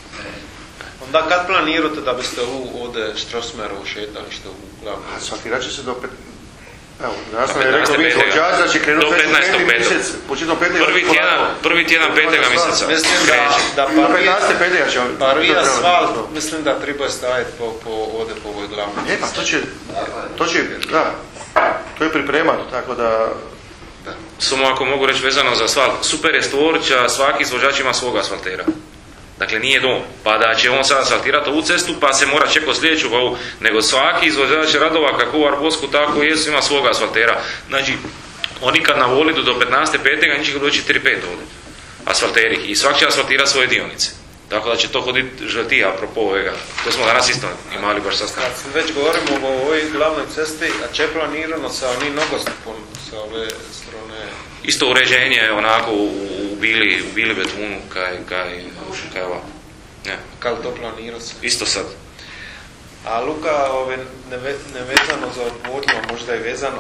Onda kad planirate da biste ovdje Štrosmeru šetalište u glavnom? Asfaltirat će se do evo, ja sam je rekao biti vođač da će krenuti početnom petega. Prvi tjedan petega mjeseca. Mislim da petega će prvi asfalt, mislim da treba staviti ovdje po ovoj glavnoj. Pa to će, to je pripremano, tako da... Samo ako mogu reći vezano za asfalt, super je stvorča, svaki izvođač ima svog asfaltera. Dakle, nije dom, pa da će on sad asfaltirati ovu cestu, pa se mora čekati sljedeću ovu, nego svaki izvođač radova, kako u Arbosku, tako i Jesu, ima svog asfaltera. Znači, oni kad na volidu do 15.5. njih će doći 4-5 ovdje, asfalteri, i svak će asfaltirati svoje dionice. Tako da će to hoditi želtija, apropo ovega. To smo danas isto imali baš sastanak. Kad već govorimo o ovoj glavnoj cesti, a če je planirano sa onim nogostupom, sa ove strane? Isto uređenje, onako, u bili betunu, kaj ova. Ne. Kad to planira se? Isto sad. A Luka, nevezano za odvodnju, možda i vezano,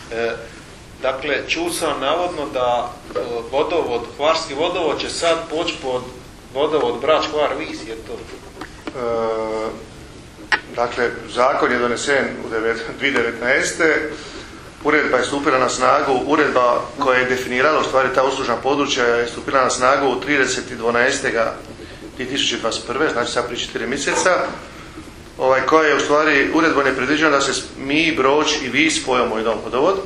dakle, čuo sam navodno da Hvarski vodovod će sad poći pod vodovod Brač Hvar Vis, je to? Dakle, zakon je donesen u 2019. uredba je stupila na snagu, uredba koja je definirala u stvari ta uslužna područja je stupila na snagu 30.12.2021. znači sad prije 4 mjeseca, koja je u stvari uredbom je predviđeno da se mi, Broč i Vis spojimo u jedan vodovod.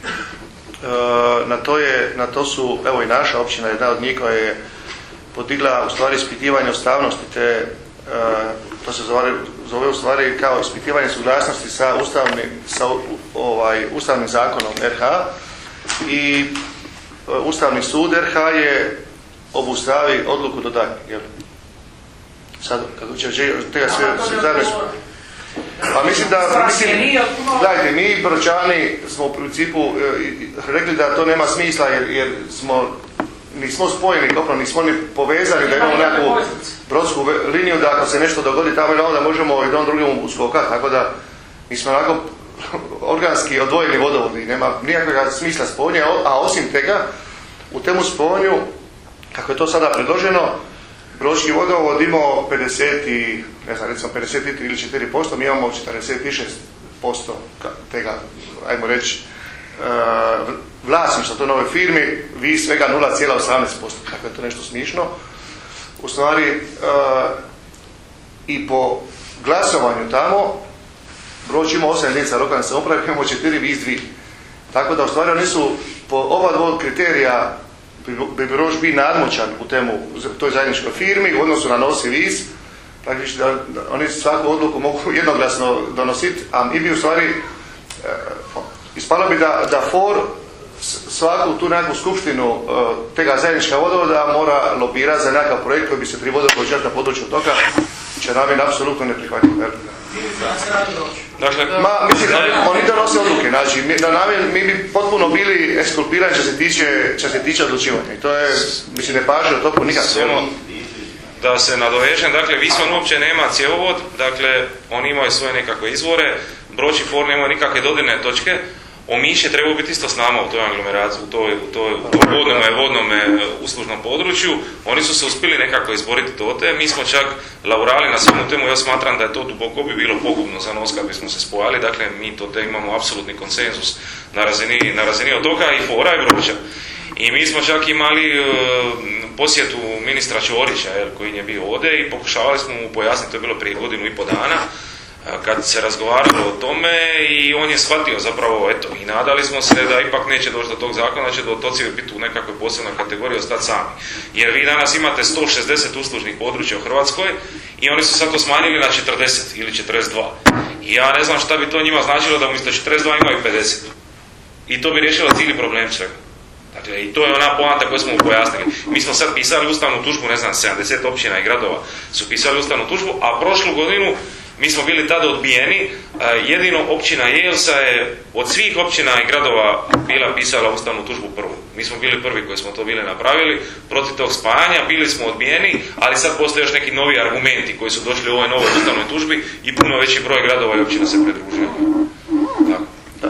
Na to su, evo i naša općina, jedna od njih koja je podigla u stvari ispitivanje ustavnosti te, to se zove u stvari kao ispitivanje suglasnosti sa ustavnim zakonom RH i Ustavni sud RH je obustavi odluku do daljnjeg. Sad, kako će tega sve zajedno... Pa mislim da, gledajte, mi Bročani smo u principu rekli da to nema smisla jer nismo spojeni, nismo ni povezani, da imamo nekakvu brodsku liniju, da ako se nešto dogodi tamo i onda možemo jedan drugom uskokati, tako da mi smo onako organski odvojeni vodovodi, nema nijakvog smisla spojenja, a osim tega u temu spojenju, kako je to sada predloženo, Bročki vodovod imao 53 ili 4%, mi imamo 46% tega, ajmo reći, vlasništva to nove firmi, vi svega 0,18%, dakle to je nešto smišno. U stvari, i po glasovanju tamo, Broč ima 8 jedinica lokalne samouprave, imamo 4, Vis 2. Tako da u stvari oni su po oba dva kriterija bi Broč bio nadmoćan u toj zajedničkoj firmi u odnosu na Nos i Vis, praktično da oni svaku odluku mogu jednoglasno donositi, a mi bi u stvari ispalo bi da FOR svaku tu nekakvu skupštinu tega zajednička vodovoda mora lobirati za nekakav projekt koji bi se privodio početi na području toga, će nam je apsolutno neprihvatljivo. Dakle, mislim, oni donose odluke, znači, mi bi potpuno bili ekskulpirani što se tiče odlučivanja. I to je, mislim, ne paže od toku nikad. Da se nadovežem, dakle, Visman uopće nema cjevovod, dakle, oni imaju svoje nekakve izvore, Broč i FOR nemaju nikakve dodirne točke, Omiš je trebao biti isto s nama u toj aglomeraciji, u toj vodnom uslužnom području. Oni su se uspjeli nekako izboriti tote. Mi smo čak laurali na svom temu. Ja smatram da je to duboko bi bilo pogubno za nos kad bismo se spojali. Dakle, mi tote imamo apsolutni konsenzus na razini otoka i FOR-a i Broča. I mi smo čak imali posjetu ministra Ćorića koji je bio ovdje i pokušavali smo mu pojasniti, to je bilo prije 1.5 dana, kad se razgovaralo o tome i on je shvatio zapravo, eto, i nadali smo se da ipak neće doći do tog zakona, da će do otoci biti u nekakvoj posebnoj kategoriji ostati sami. Jer vi danas imate 160 uslužnih područja u Hrvatskoj i oni su sad to smanjili na 40 ili 42. I ja ne znam šta bi to njima značilo da umjesto 42 imaju 50. I to bi riješilo cijeli problem svega. Dakle, i to je ona poanta koju smo mu pojasnili. Mi smo sad pisali ustavnu tužbu, ne znam, 70 općina i gradova su pisali ustavnu tužbu, a prošlu godinu mi smo bili tada odbijeni, jedino općina Jelsa je od svih općina i gradova bila pisala ustavnu tužbu prvu. Mi smo bili prvi koji smo to bili napravili protiv tog spajanja, bili smo odbijeni, ali sad postoje još neki novi argumenti koji su došli u ovoj novoj ustavnoj tužbi i puno veći broj gradova i općina se pridružuje. Tako.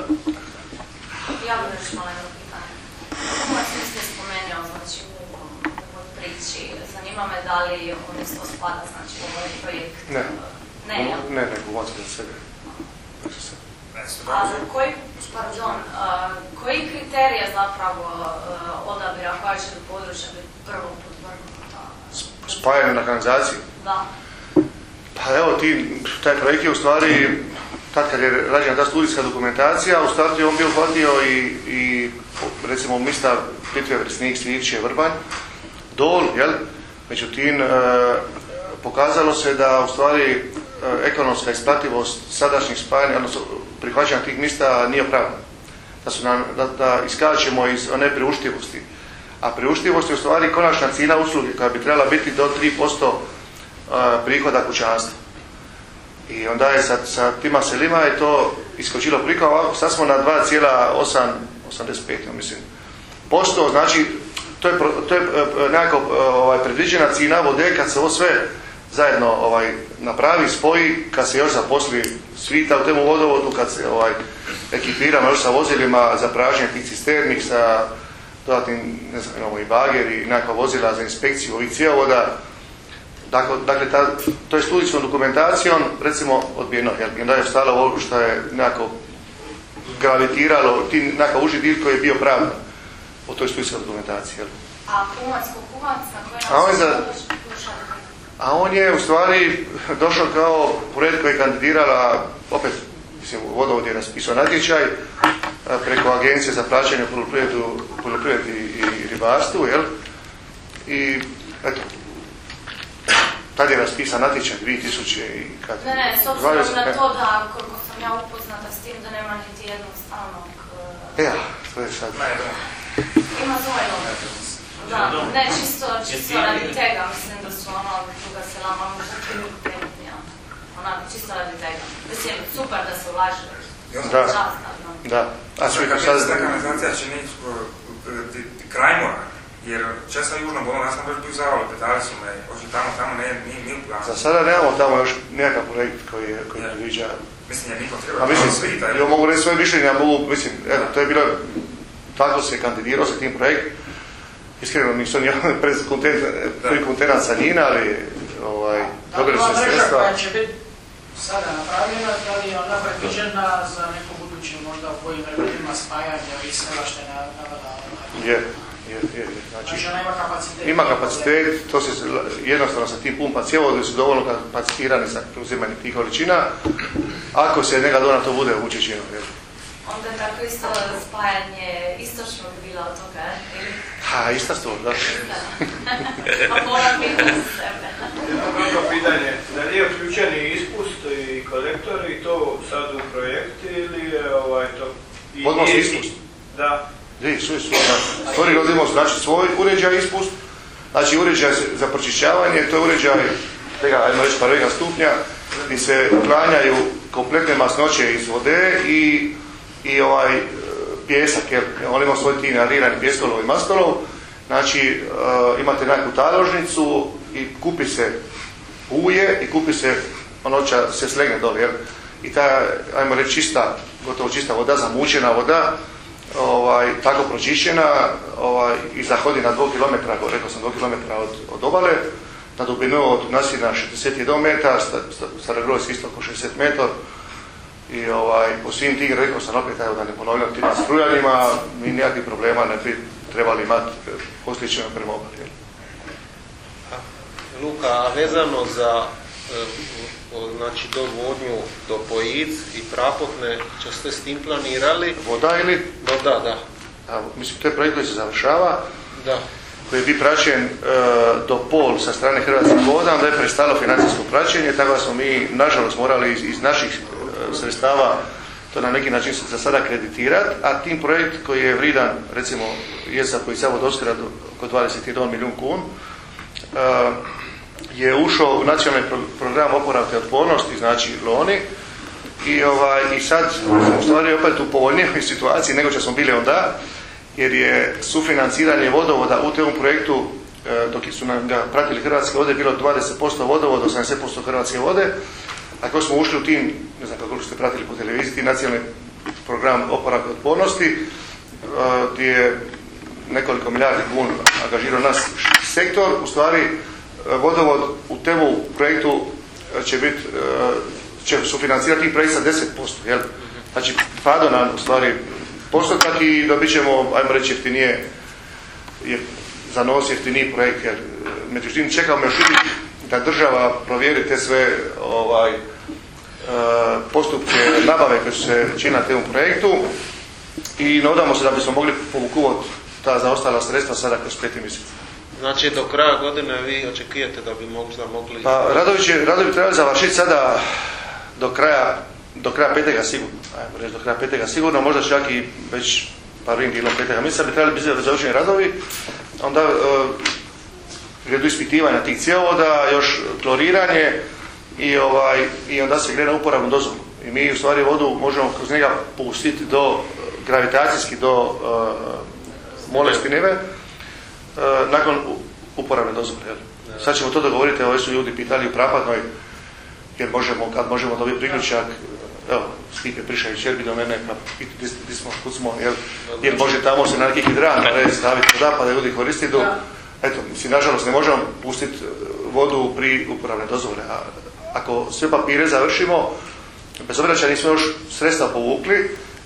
Ja bih još malo jedno pitanje. Svi ste spomenuo, znači, u priči, zanima me da li on isto spada, znači, u ovaj projekt? Ne. Ne, uvaci za sebe. Koji kriterije zapravo odabira koja će do područja biti prvo podvrgnuta? Spajanje na kanalizaciju? Da. Pa evo, taj projekt je u stvari, tad kad je rađena ta studijska dokumentacija, u startu je on bio uhvatio i recimo mista Plitve, Vrsnik, Slivčije, Vrbanj, Dol, jel? Međutim, pokazalo se da u stvari ekonomska isplativost sadašnjih spajanja, odnosno prihvaćanja tih mjesta nije opravdana. Da iskačemo iz one priuštivosti. A priuštivost je u stvari konačna cijena usluge koja bi trebala biti do 3% prihoda kućanstva. I onda je sa tima selima je to iskočilo prihod, sad smo na 2,85, mislim. Posto, znači, to je nekako predviđena cijena vode kad se ovo sve zajedno napravi, spoji, kad se još zaposli svita u temu vodovodu, kad se ekipiramo još sa vozilima za pražnje tih cisternih, sa dodatnim, ne znam, imamo i bager i nekakva vozila za inspekciju ovih cjevovoda. Dakle, to je studijskom dokumentacijom, recimo, odbijeno. I onda je ostalo ovo što je nekako gravitiralo, neka uži dio koji je bio pravdan u toj studijskoj dokumentaciji. A kumac na koji nam A on je u stvari došao kao projekt koji je kandidirala, opet, mislim, Vodovod je raspisao natječaj preko Agencije za plaćanje u poljoprivredi i ribarstvu, jel? I, eto, tad je raspisan natječaj 2000 i kad... Ne, s obzirom na to da, koliko sam ja upoznata s tim, da nema niti jednog stalnog... to je sad... Ima zvojenog. Da, ne, čisto radi tega, mislim da su druga sela malo kompetentnija. Onako, čisto radi tega. Mislim, super da se ulaže. Da. A sve kako sad... Kanalizacija će neći kraj mora, jer često južno bolno, ja sam baš bio zavalo, pitali su me, hoće tamo nije u planu. Za sada nemamo tamo još nekakav projekt koji predviđa... Mislim, je niko treba svi taj... Ja mogu reći svoje mišljenje, mislim, eto, to je bilo... Tako se kandidirao sa tim projekt. Iskreno nisam ja prekontenat sa njina, ali dobili su sredstva. Koja će biti sada napravljena, da li je ona predviđena za neko buduće možda u kojim vremenima spajanja i svega što je navodala? Je. Znači ona ima kapacitet? Ima kapacitet, to se jednostavno sa tim pumpa cjevovodi su dovoljno kapacitirani za uzimanje tih količina. Ako se nekad ona to bude učećeno. Onda je tako isto spajanje istočnog bila od toga, ili? Ha, ista stvar, da. A pola pita za sebe. Jedno pitanje, da li je uključen i ispust i kolektor i to sad u projekt ili je to... Odmah se ispust? Da. Stvari rodimo, znači svoj uređaj ispust, znači uređaj za pročišćavanje, to je uređaj, ajmo reći prvega stupnja, gdje se uklanjaju kompletne masnoće iz vode i pjesak, jer on ima svoj tim arirani pjeskolov i mastolov, znači imate nekakvu taložnicu i kupi se uje i kupi se, onoća se slegne dole, jer i ta, ajmo reći, čista, gotovo čista voda, zamućena voda, tako pročišćena i zahodi na 2 km, rekao sam 2 km od obale, na dubinu od nasina 61 metar, Starogrojski isto oko 60 metar. I po svim tim, rekao sam opet, da ne ponavljam, tim strujanjima, mi nijakih problema ne bi trebali imati posličeno prema obali. Luka, a vezano za znači dovodnju do Pojic i Prapotne, što ste s tim planirali? Voda ili? Da. Mislim, to je projekt koji se završava, da. Koji je bi praćen do pol sa strane Hrvatskih voda, onda je prestalo financijsko praćenje, tako da smo mi, nažalost, morali iz naših sredstava to na neki način za sada kreditirati, a tim projekt koji je vridan, recimo, za koji se vodoopskrba oko 21 milijun kun, je ušao u nacionalni program oporavka i otpornosti, znači LONI, i sad smo u stvari opet u povoljnijoj situaciji nego što smo bili onda, jer je sufinanciranje vodovoda u tom projektu, dok su nam ga pratili Hrvatske vode, bilo 20% vodovoda, 80% Hrvatske vode. Ako smo ušli u tim, ne znam kako ste pratili po televiziji, nacionalni program oporavka i otpornosti, gdje je nekoliko milijardi kuna angažirao nas sektor, u stvari vodovod u temu projektu će sufinancirati projekt sa 10%, jel? Znači, pada nam u stvari postotak i dobit ćemo, ajmo reći, jeftinije, za nos jeftiniji projekt, jer međutim čekamo još uvijek da država provjeri te sve postupke nabave koje su se čini na tom projektu i nadamo se da bismo mogli povukuvati ta zaostala sredstva sada kroz 5. mjesec. Znači do kraja godine vi očekujete da bi možda mogli... Pa radovi bi trebali završiti sada do kraja 5. sigurno. Ajmo reći do kraja 5. sigurno, možda čak i već prvim dijelom 5. mjeseca bi trebali biti završeni radovi. Onda redu ispitivanja tih cjevovoda, još kloriranje i onda se gleda uporabnu dozvolu. I mi u stvari vodu možemo kroz njega pustiti gravitacijski do Molestineve nakon uporabne dozvole. Sad ćemo to dogovoriti, ovi su ljudi pitali u Prapatnoj, jer kad možemo dobiti priključak, evo, Stipe Prišavić, jer bi do mene, gdje smo, kud smo, jer može tamo se na neki hidran staviti voda pa da ljudi koristi do... Eto, mislim, nažalost ne možemo pustiti vodu pri uporabne dozvole. A ako sve papire završimo, bez obzira nismo još sredstva povukli,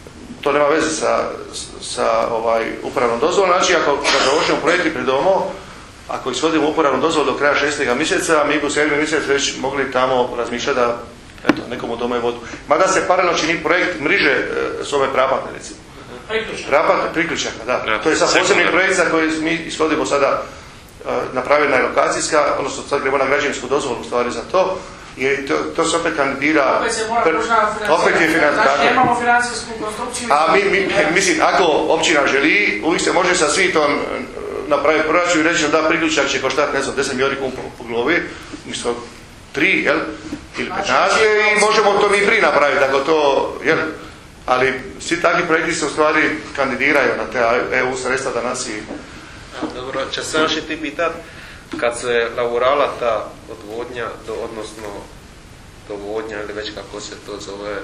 to nema veze sa upravnom dozvolom. Znači, ako završimo projekti pred domom, ako ishodimo uporabnu dozvolu do kraja 6. mjeseca, mi bi u 7. mjesec već mogli tamo razmišljati da nekom odome vodu. Mada se paralelno čini projekt mriže s ove prapatne, recimo. Priključaka, da. To je sad posebni projekt za koji mi ishodimo sada napravljena je lokacijska, odnosno sad gremo na građevinsku dozvolu u stvari za to. I to se opet kandidira... Opet se mora financirati. Znači nemamo financijsku konstrukciju... A mislim, ako općina želi, uvijek se može sa svitom napraviti proračun i reći da priključak će koštati, ne znam, 10 milijuna kuna po glavi, umjesto 3, jel? Ili 15, i možemo to mi prije napraviti, ako to, jel? Ali svi takvi projekti se u stvari kandidiraju na te EU sredstva danas i... Dobro, će se još i ti pitat, kad se lavorala ta odvodnja, odnosno dovodnja ili već kako se to zove,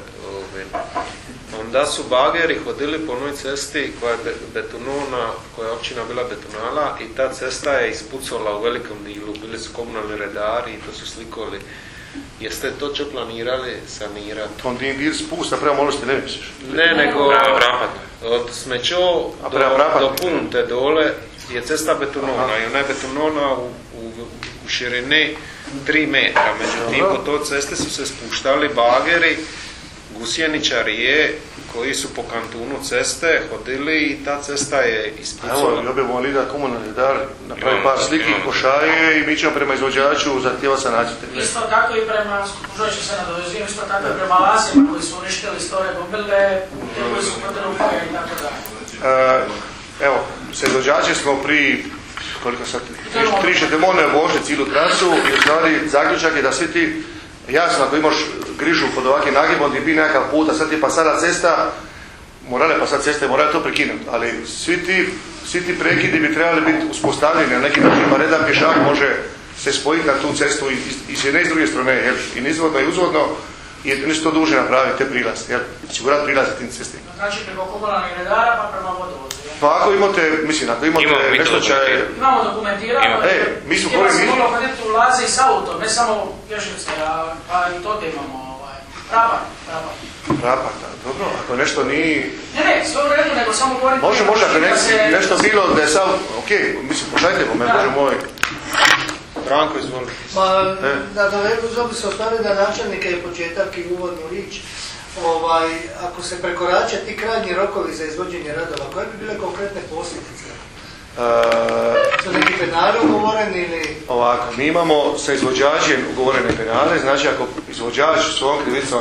onda su bageri hodili po onoj cesti koja je betonona, koja je općina bila betonala i ta cesta je ispucala u velikom dilu, bili su komunalni redari i to su slikali. Jeste to čo planirali sanirati? On dir spusta prema Molosti, ne misliš? Ne, nego od Smećo do Punte dole je cesta betonona i ona je betonona u širini 3 metra. Međutim, po toj cesti su se spuštali bageri, gusjeničari koji su po kantunu ceste hodili i ta cesta je ispucala. Evo, dobijemo li da komunalni dar napravi par sliki, košaje i mi ćemo prema izvođaču zahtjeva sanaciju. Isto tako i prema, skužujući se nadovezimo, isto tako i prema Lazima koji su uništili store gomile, koji su podrli i tako dalje. Evo, sa izvođačem smo pri koliko sad, 3 demone vožnje cijelu trasu i u stvari zaključak je da svi ti, jasno ako imaš grižu pod ovakvim nagibom gdje bi nekakav put, a sad je pasada cesta, morale pasati ceste, moraju to prekinuti, ali svi ti prekidi bi trebali biti uspostavljeni na neki način, pa redan pješak može se spojiti na tu cestu i s jedne i s druge strane, jer i nizvodno i uzvodno, i oni su to duže napraviti, te prilaze, jer osigurati prilaze tim cestima. Znači preko komunalnih redara pa prema vodovodu. Pa ako imate, mislim, ako imate nešto će... Imamo dokumentirano, mi su ima se moglo hoditi ulaze i s autom, ne samo pješnice, pa i to da imamo, Prapak, dobro, ako nešto nije... Ne, sve u redu, nego samo govorim... Može, ako nešto bilo da je sam, mislim, pošaljite me, Bože moj. Branko, izvoli. Nadovezao bi se ostvari da načelnika je početak i uvodnu rič. Ako se prekorače ti krajnji rokovi za izvođenje radova, koje bi bile konkretne posljedice? Su neki penali ugovoreni ili... Ovako, mi imamo sa izvođačem ugovorene penale, znači ako izvođač svojom krivicom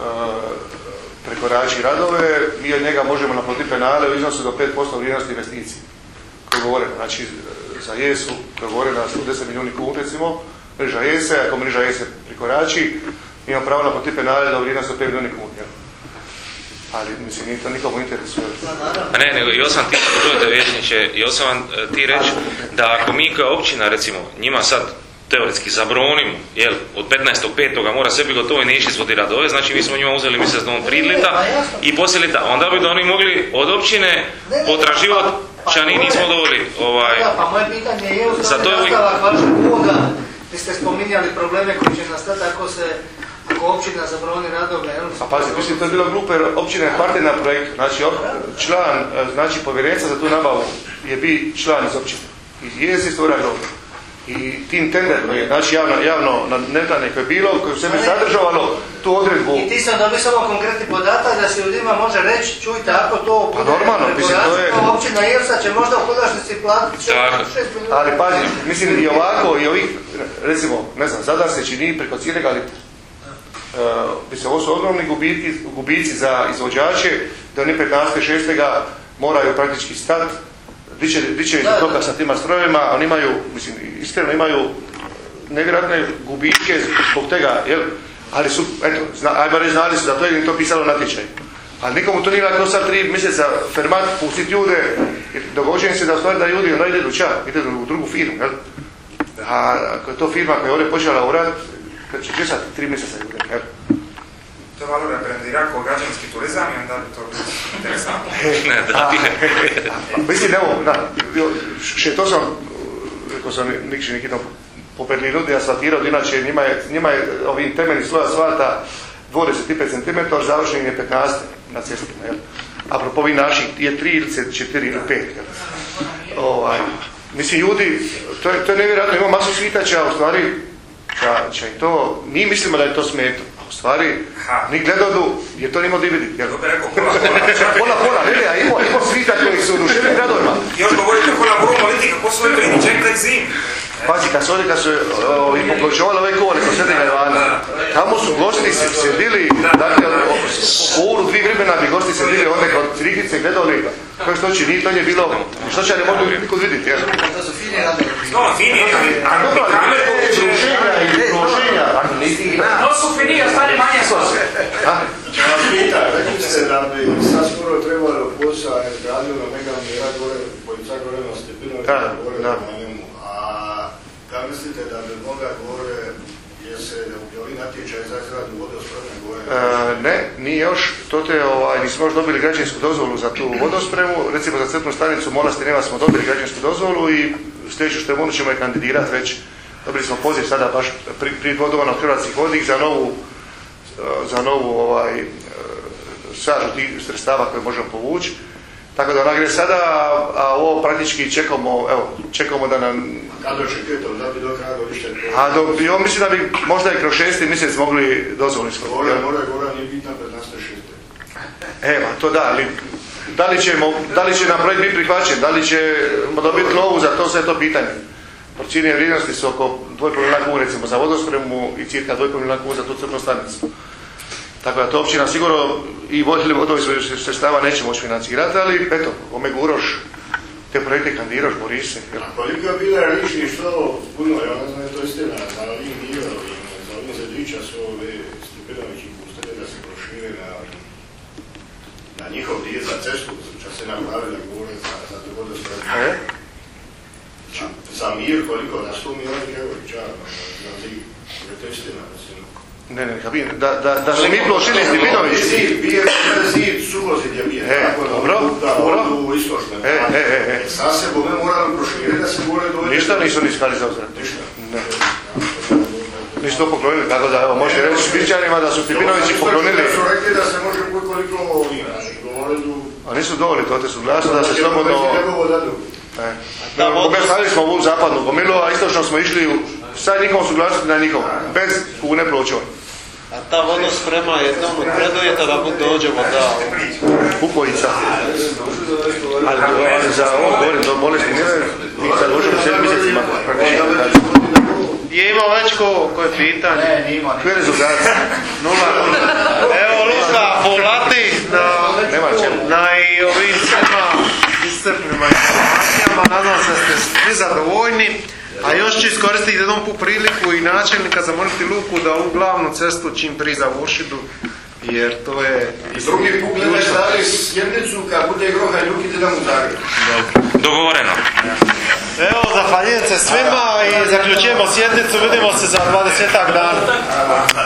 prekorači radove, mi od njega možemo naplatiti penale u iznosu do 5% vrijednosti investicije. Koje je govoreno, znači za jesu, koje je govoreno na 110 milijuna kuna, recimo, mreža jese, ako mreža jese prekorači, imam pravo na platiti penale do vrijednosti od 5 milijuna kuna. Ali, mislim, nije to nikomu interesuje. Ne, nego i osam ti, čujete vječniče, i osam vam ti reći da ako mi kao općina, recimo, njima sad teoretski zabronimo, jel, od 15.5. mora sve biti gotovo i neće izvodi radove, znači mi smo njima uzeli mjesec dom pridlita i poslije lita, onda bi da oni mogli od općine potraživati, čani nismo dovoljili. Pa moje pitanje je u stvari nastavak vašeg uvoda, vi ste spominjali probleme koji će nastati ako općina zabroni radove. A pazi, mislim, to je bilo glupo jer općina je partner na projektu, znači član, znači povjerenca za tu nabavu je bi član iz općine. I je se stvora dobro. I tim tender, znači javno netane koje je bilo, koje u sebi sadržavalo tu odredbu. I ti sam dobio samo konkretni podatak da se ljudima može reći, čujte, ako to bude prekoračeno, općina Jelsa će možda u konačnici platiti 6 milijuna. Ali pazi, mislim i ovako, i ovih, recimo, ne znam, Zadar se čini preko cijelog, ali ovo su ogromni gubici za izvođače, da oni 15.6. moraju praktički stati, diće iz toka sa tima strojevima, oni imaju, mislim, iskreno imaju nevjerojatne gubitke zbog tega, jel? Ali su, eto, ajmo reći, znali su da to je to pisalo natječaj. Ali nikomu to nije lako sad 3 mjeseca fermat, pustiti ljude, jer dogođenje se da u stvari da ljudi onda idu idu u drugu firmu, jel? A ako je to firma koja je ovdje počela urad, kad će česati 3 mjeseca ljude, jel? To je malo reprendira kao građanski turizam i onda bi to bilo interesantno. Mislim, evo, to sam, rekao sam nikši nikitom popetli ljudi asfaltirao, inače njima je ovim temeljni sloj asfalta 25 cm, završen je 15 na cestima, jel? apropo ovih naših, je 3 ili 4 ili 5. Mislim, ljudi, to je nevjerojatno, ima masu svitača, u stvari, će i to, mi mislimo da je to smetno. U stvari, ni gledaju, jer to nimo DVD. Pola, ne, a imao svita koji su u duševnim gradovima. Još govorite o Hola, vidite kako su ovdje i čekaj zim. Pazi, kad su i popločovali ove kovale ko Svetega Ivana, tamo su gosti sedili, dakle, po uru 2 vremena bi gosti sedili ovdje kod Frigice gledali, kako što će, nije to nije bilo, što će ne mogu nikud vidjeti, jel? To su fini radovi. No, fini, a dobro, kamer druženja, no su fini, ostane manje sose. Ja pitan, rekli ste da bi sad skoro trebalo posao radio na Megalni rad gore, policaj gore na Stepinovića, gore na njemu. A kako mislite da bi mogla gore, jer se ovi natječaj za izradu vodospremne gore? Ne, nije još, nismo još dobili građevinsku dozvolu za tu vodospremu, recimo za crpnu stanicu Mola Steneva smo dobili građevinsku dozvolu i sljedeće što je moguće ćemo je kandidirati već. Dobili smo poziv sada baš pri vodovano Hrvatskih vodih za novu sažu tih sredstava koje možemo povući. Tako da ona gre sada, a ovo praktički čekamo da nam... Kada očekujete, da bi do kraja godište? Ja mislim da bi možda i kroz 6. mjesec mogli dozvolu ishoditi. Gora nije bitna 15.6. Evo, to da, ali da li će nam projekt biti prihvaćen, da li ćemo dobiti lovu za to, sve to pitanje. Procjenjene vrijednosti su oko 2,5 milijuna kuna recimo za vodospremu i cirka 2,5 milijuna kuna za tu crpnu stanicu. Tako da to općina sigurno i vodovi svojih sredstava neće moći financirati, ali eto, kome guroš, te projekte kandiroš, boriš se. A koliko je bila lični što puno, ja ne znam, to istina, za ovim dijelovima, za ovim Zedića su ove Stepinovići pustili da se prošire na njihov dio za cestu, će se napravila gore za te vodospremu. Za mir, koliko? Na 100 milijuna eura, na zid. To je istina, mislim. Ne, da su mi plošili Stepinović. Bio je zid, suvozid je bio. Dobro. U istočnom. Sad se bome morali proširiti da se gore dođe. Ništa nisu niskali za uzrat. Ništa. Nisu to poklonili, tako da, evo, možete reći Špičanima da su Stepinovići poklonili. Su rekli da se može koliko a nisu dovoljni, to te su glasno da se slobodno... Stavili smo ovu zapadnu gomilu, a istočno smo išli sa njihovom suglasnosti na njihov, bez kune pločova. A ta vodosprema je jednom od preduvjeta da dođemo da... Kukovica. Ali za ovo govorim, do bolesti mjere, mi sad možemo 7 mjesecima. Je imao već ko je pitanje? Ne, nima. Koji je rezultat? 0. Evo Luka, volati na i ovim svema iscrpnima informacijama. Nadam se da ste svi zadovoljni. A još ću iskoristiti jednom tu priliku i načelnika zamoliti Luku da ovu glavnu cestu čim prije završidu, jer to je... I drugi put gledaj stavili sjednicu kad bude groha i Luki te da mu Zagreb. Dogovoreno. Evo, zahvaljujem se svima i zaključujemo sjednicu, vidimo se za 20-ak dana.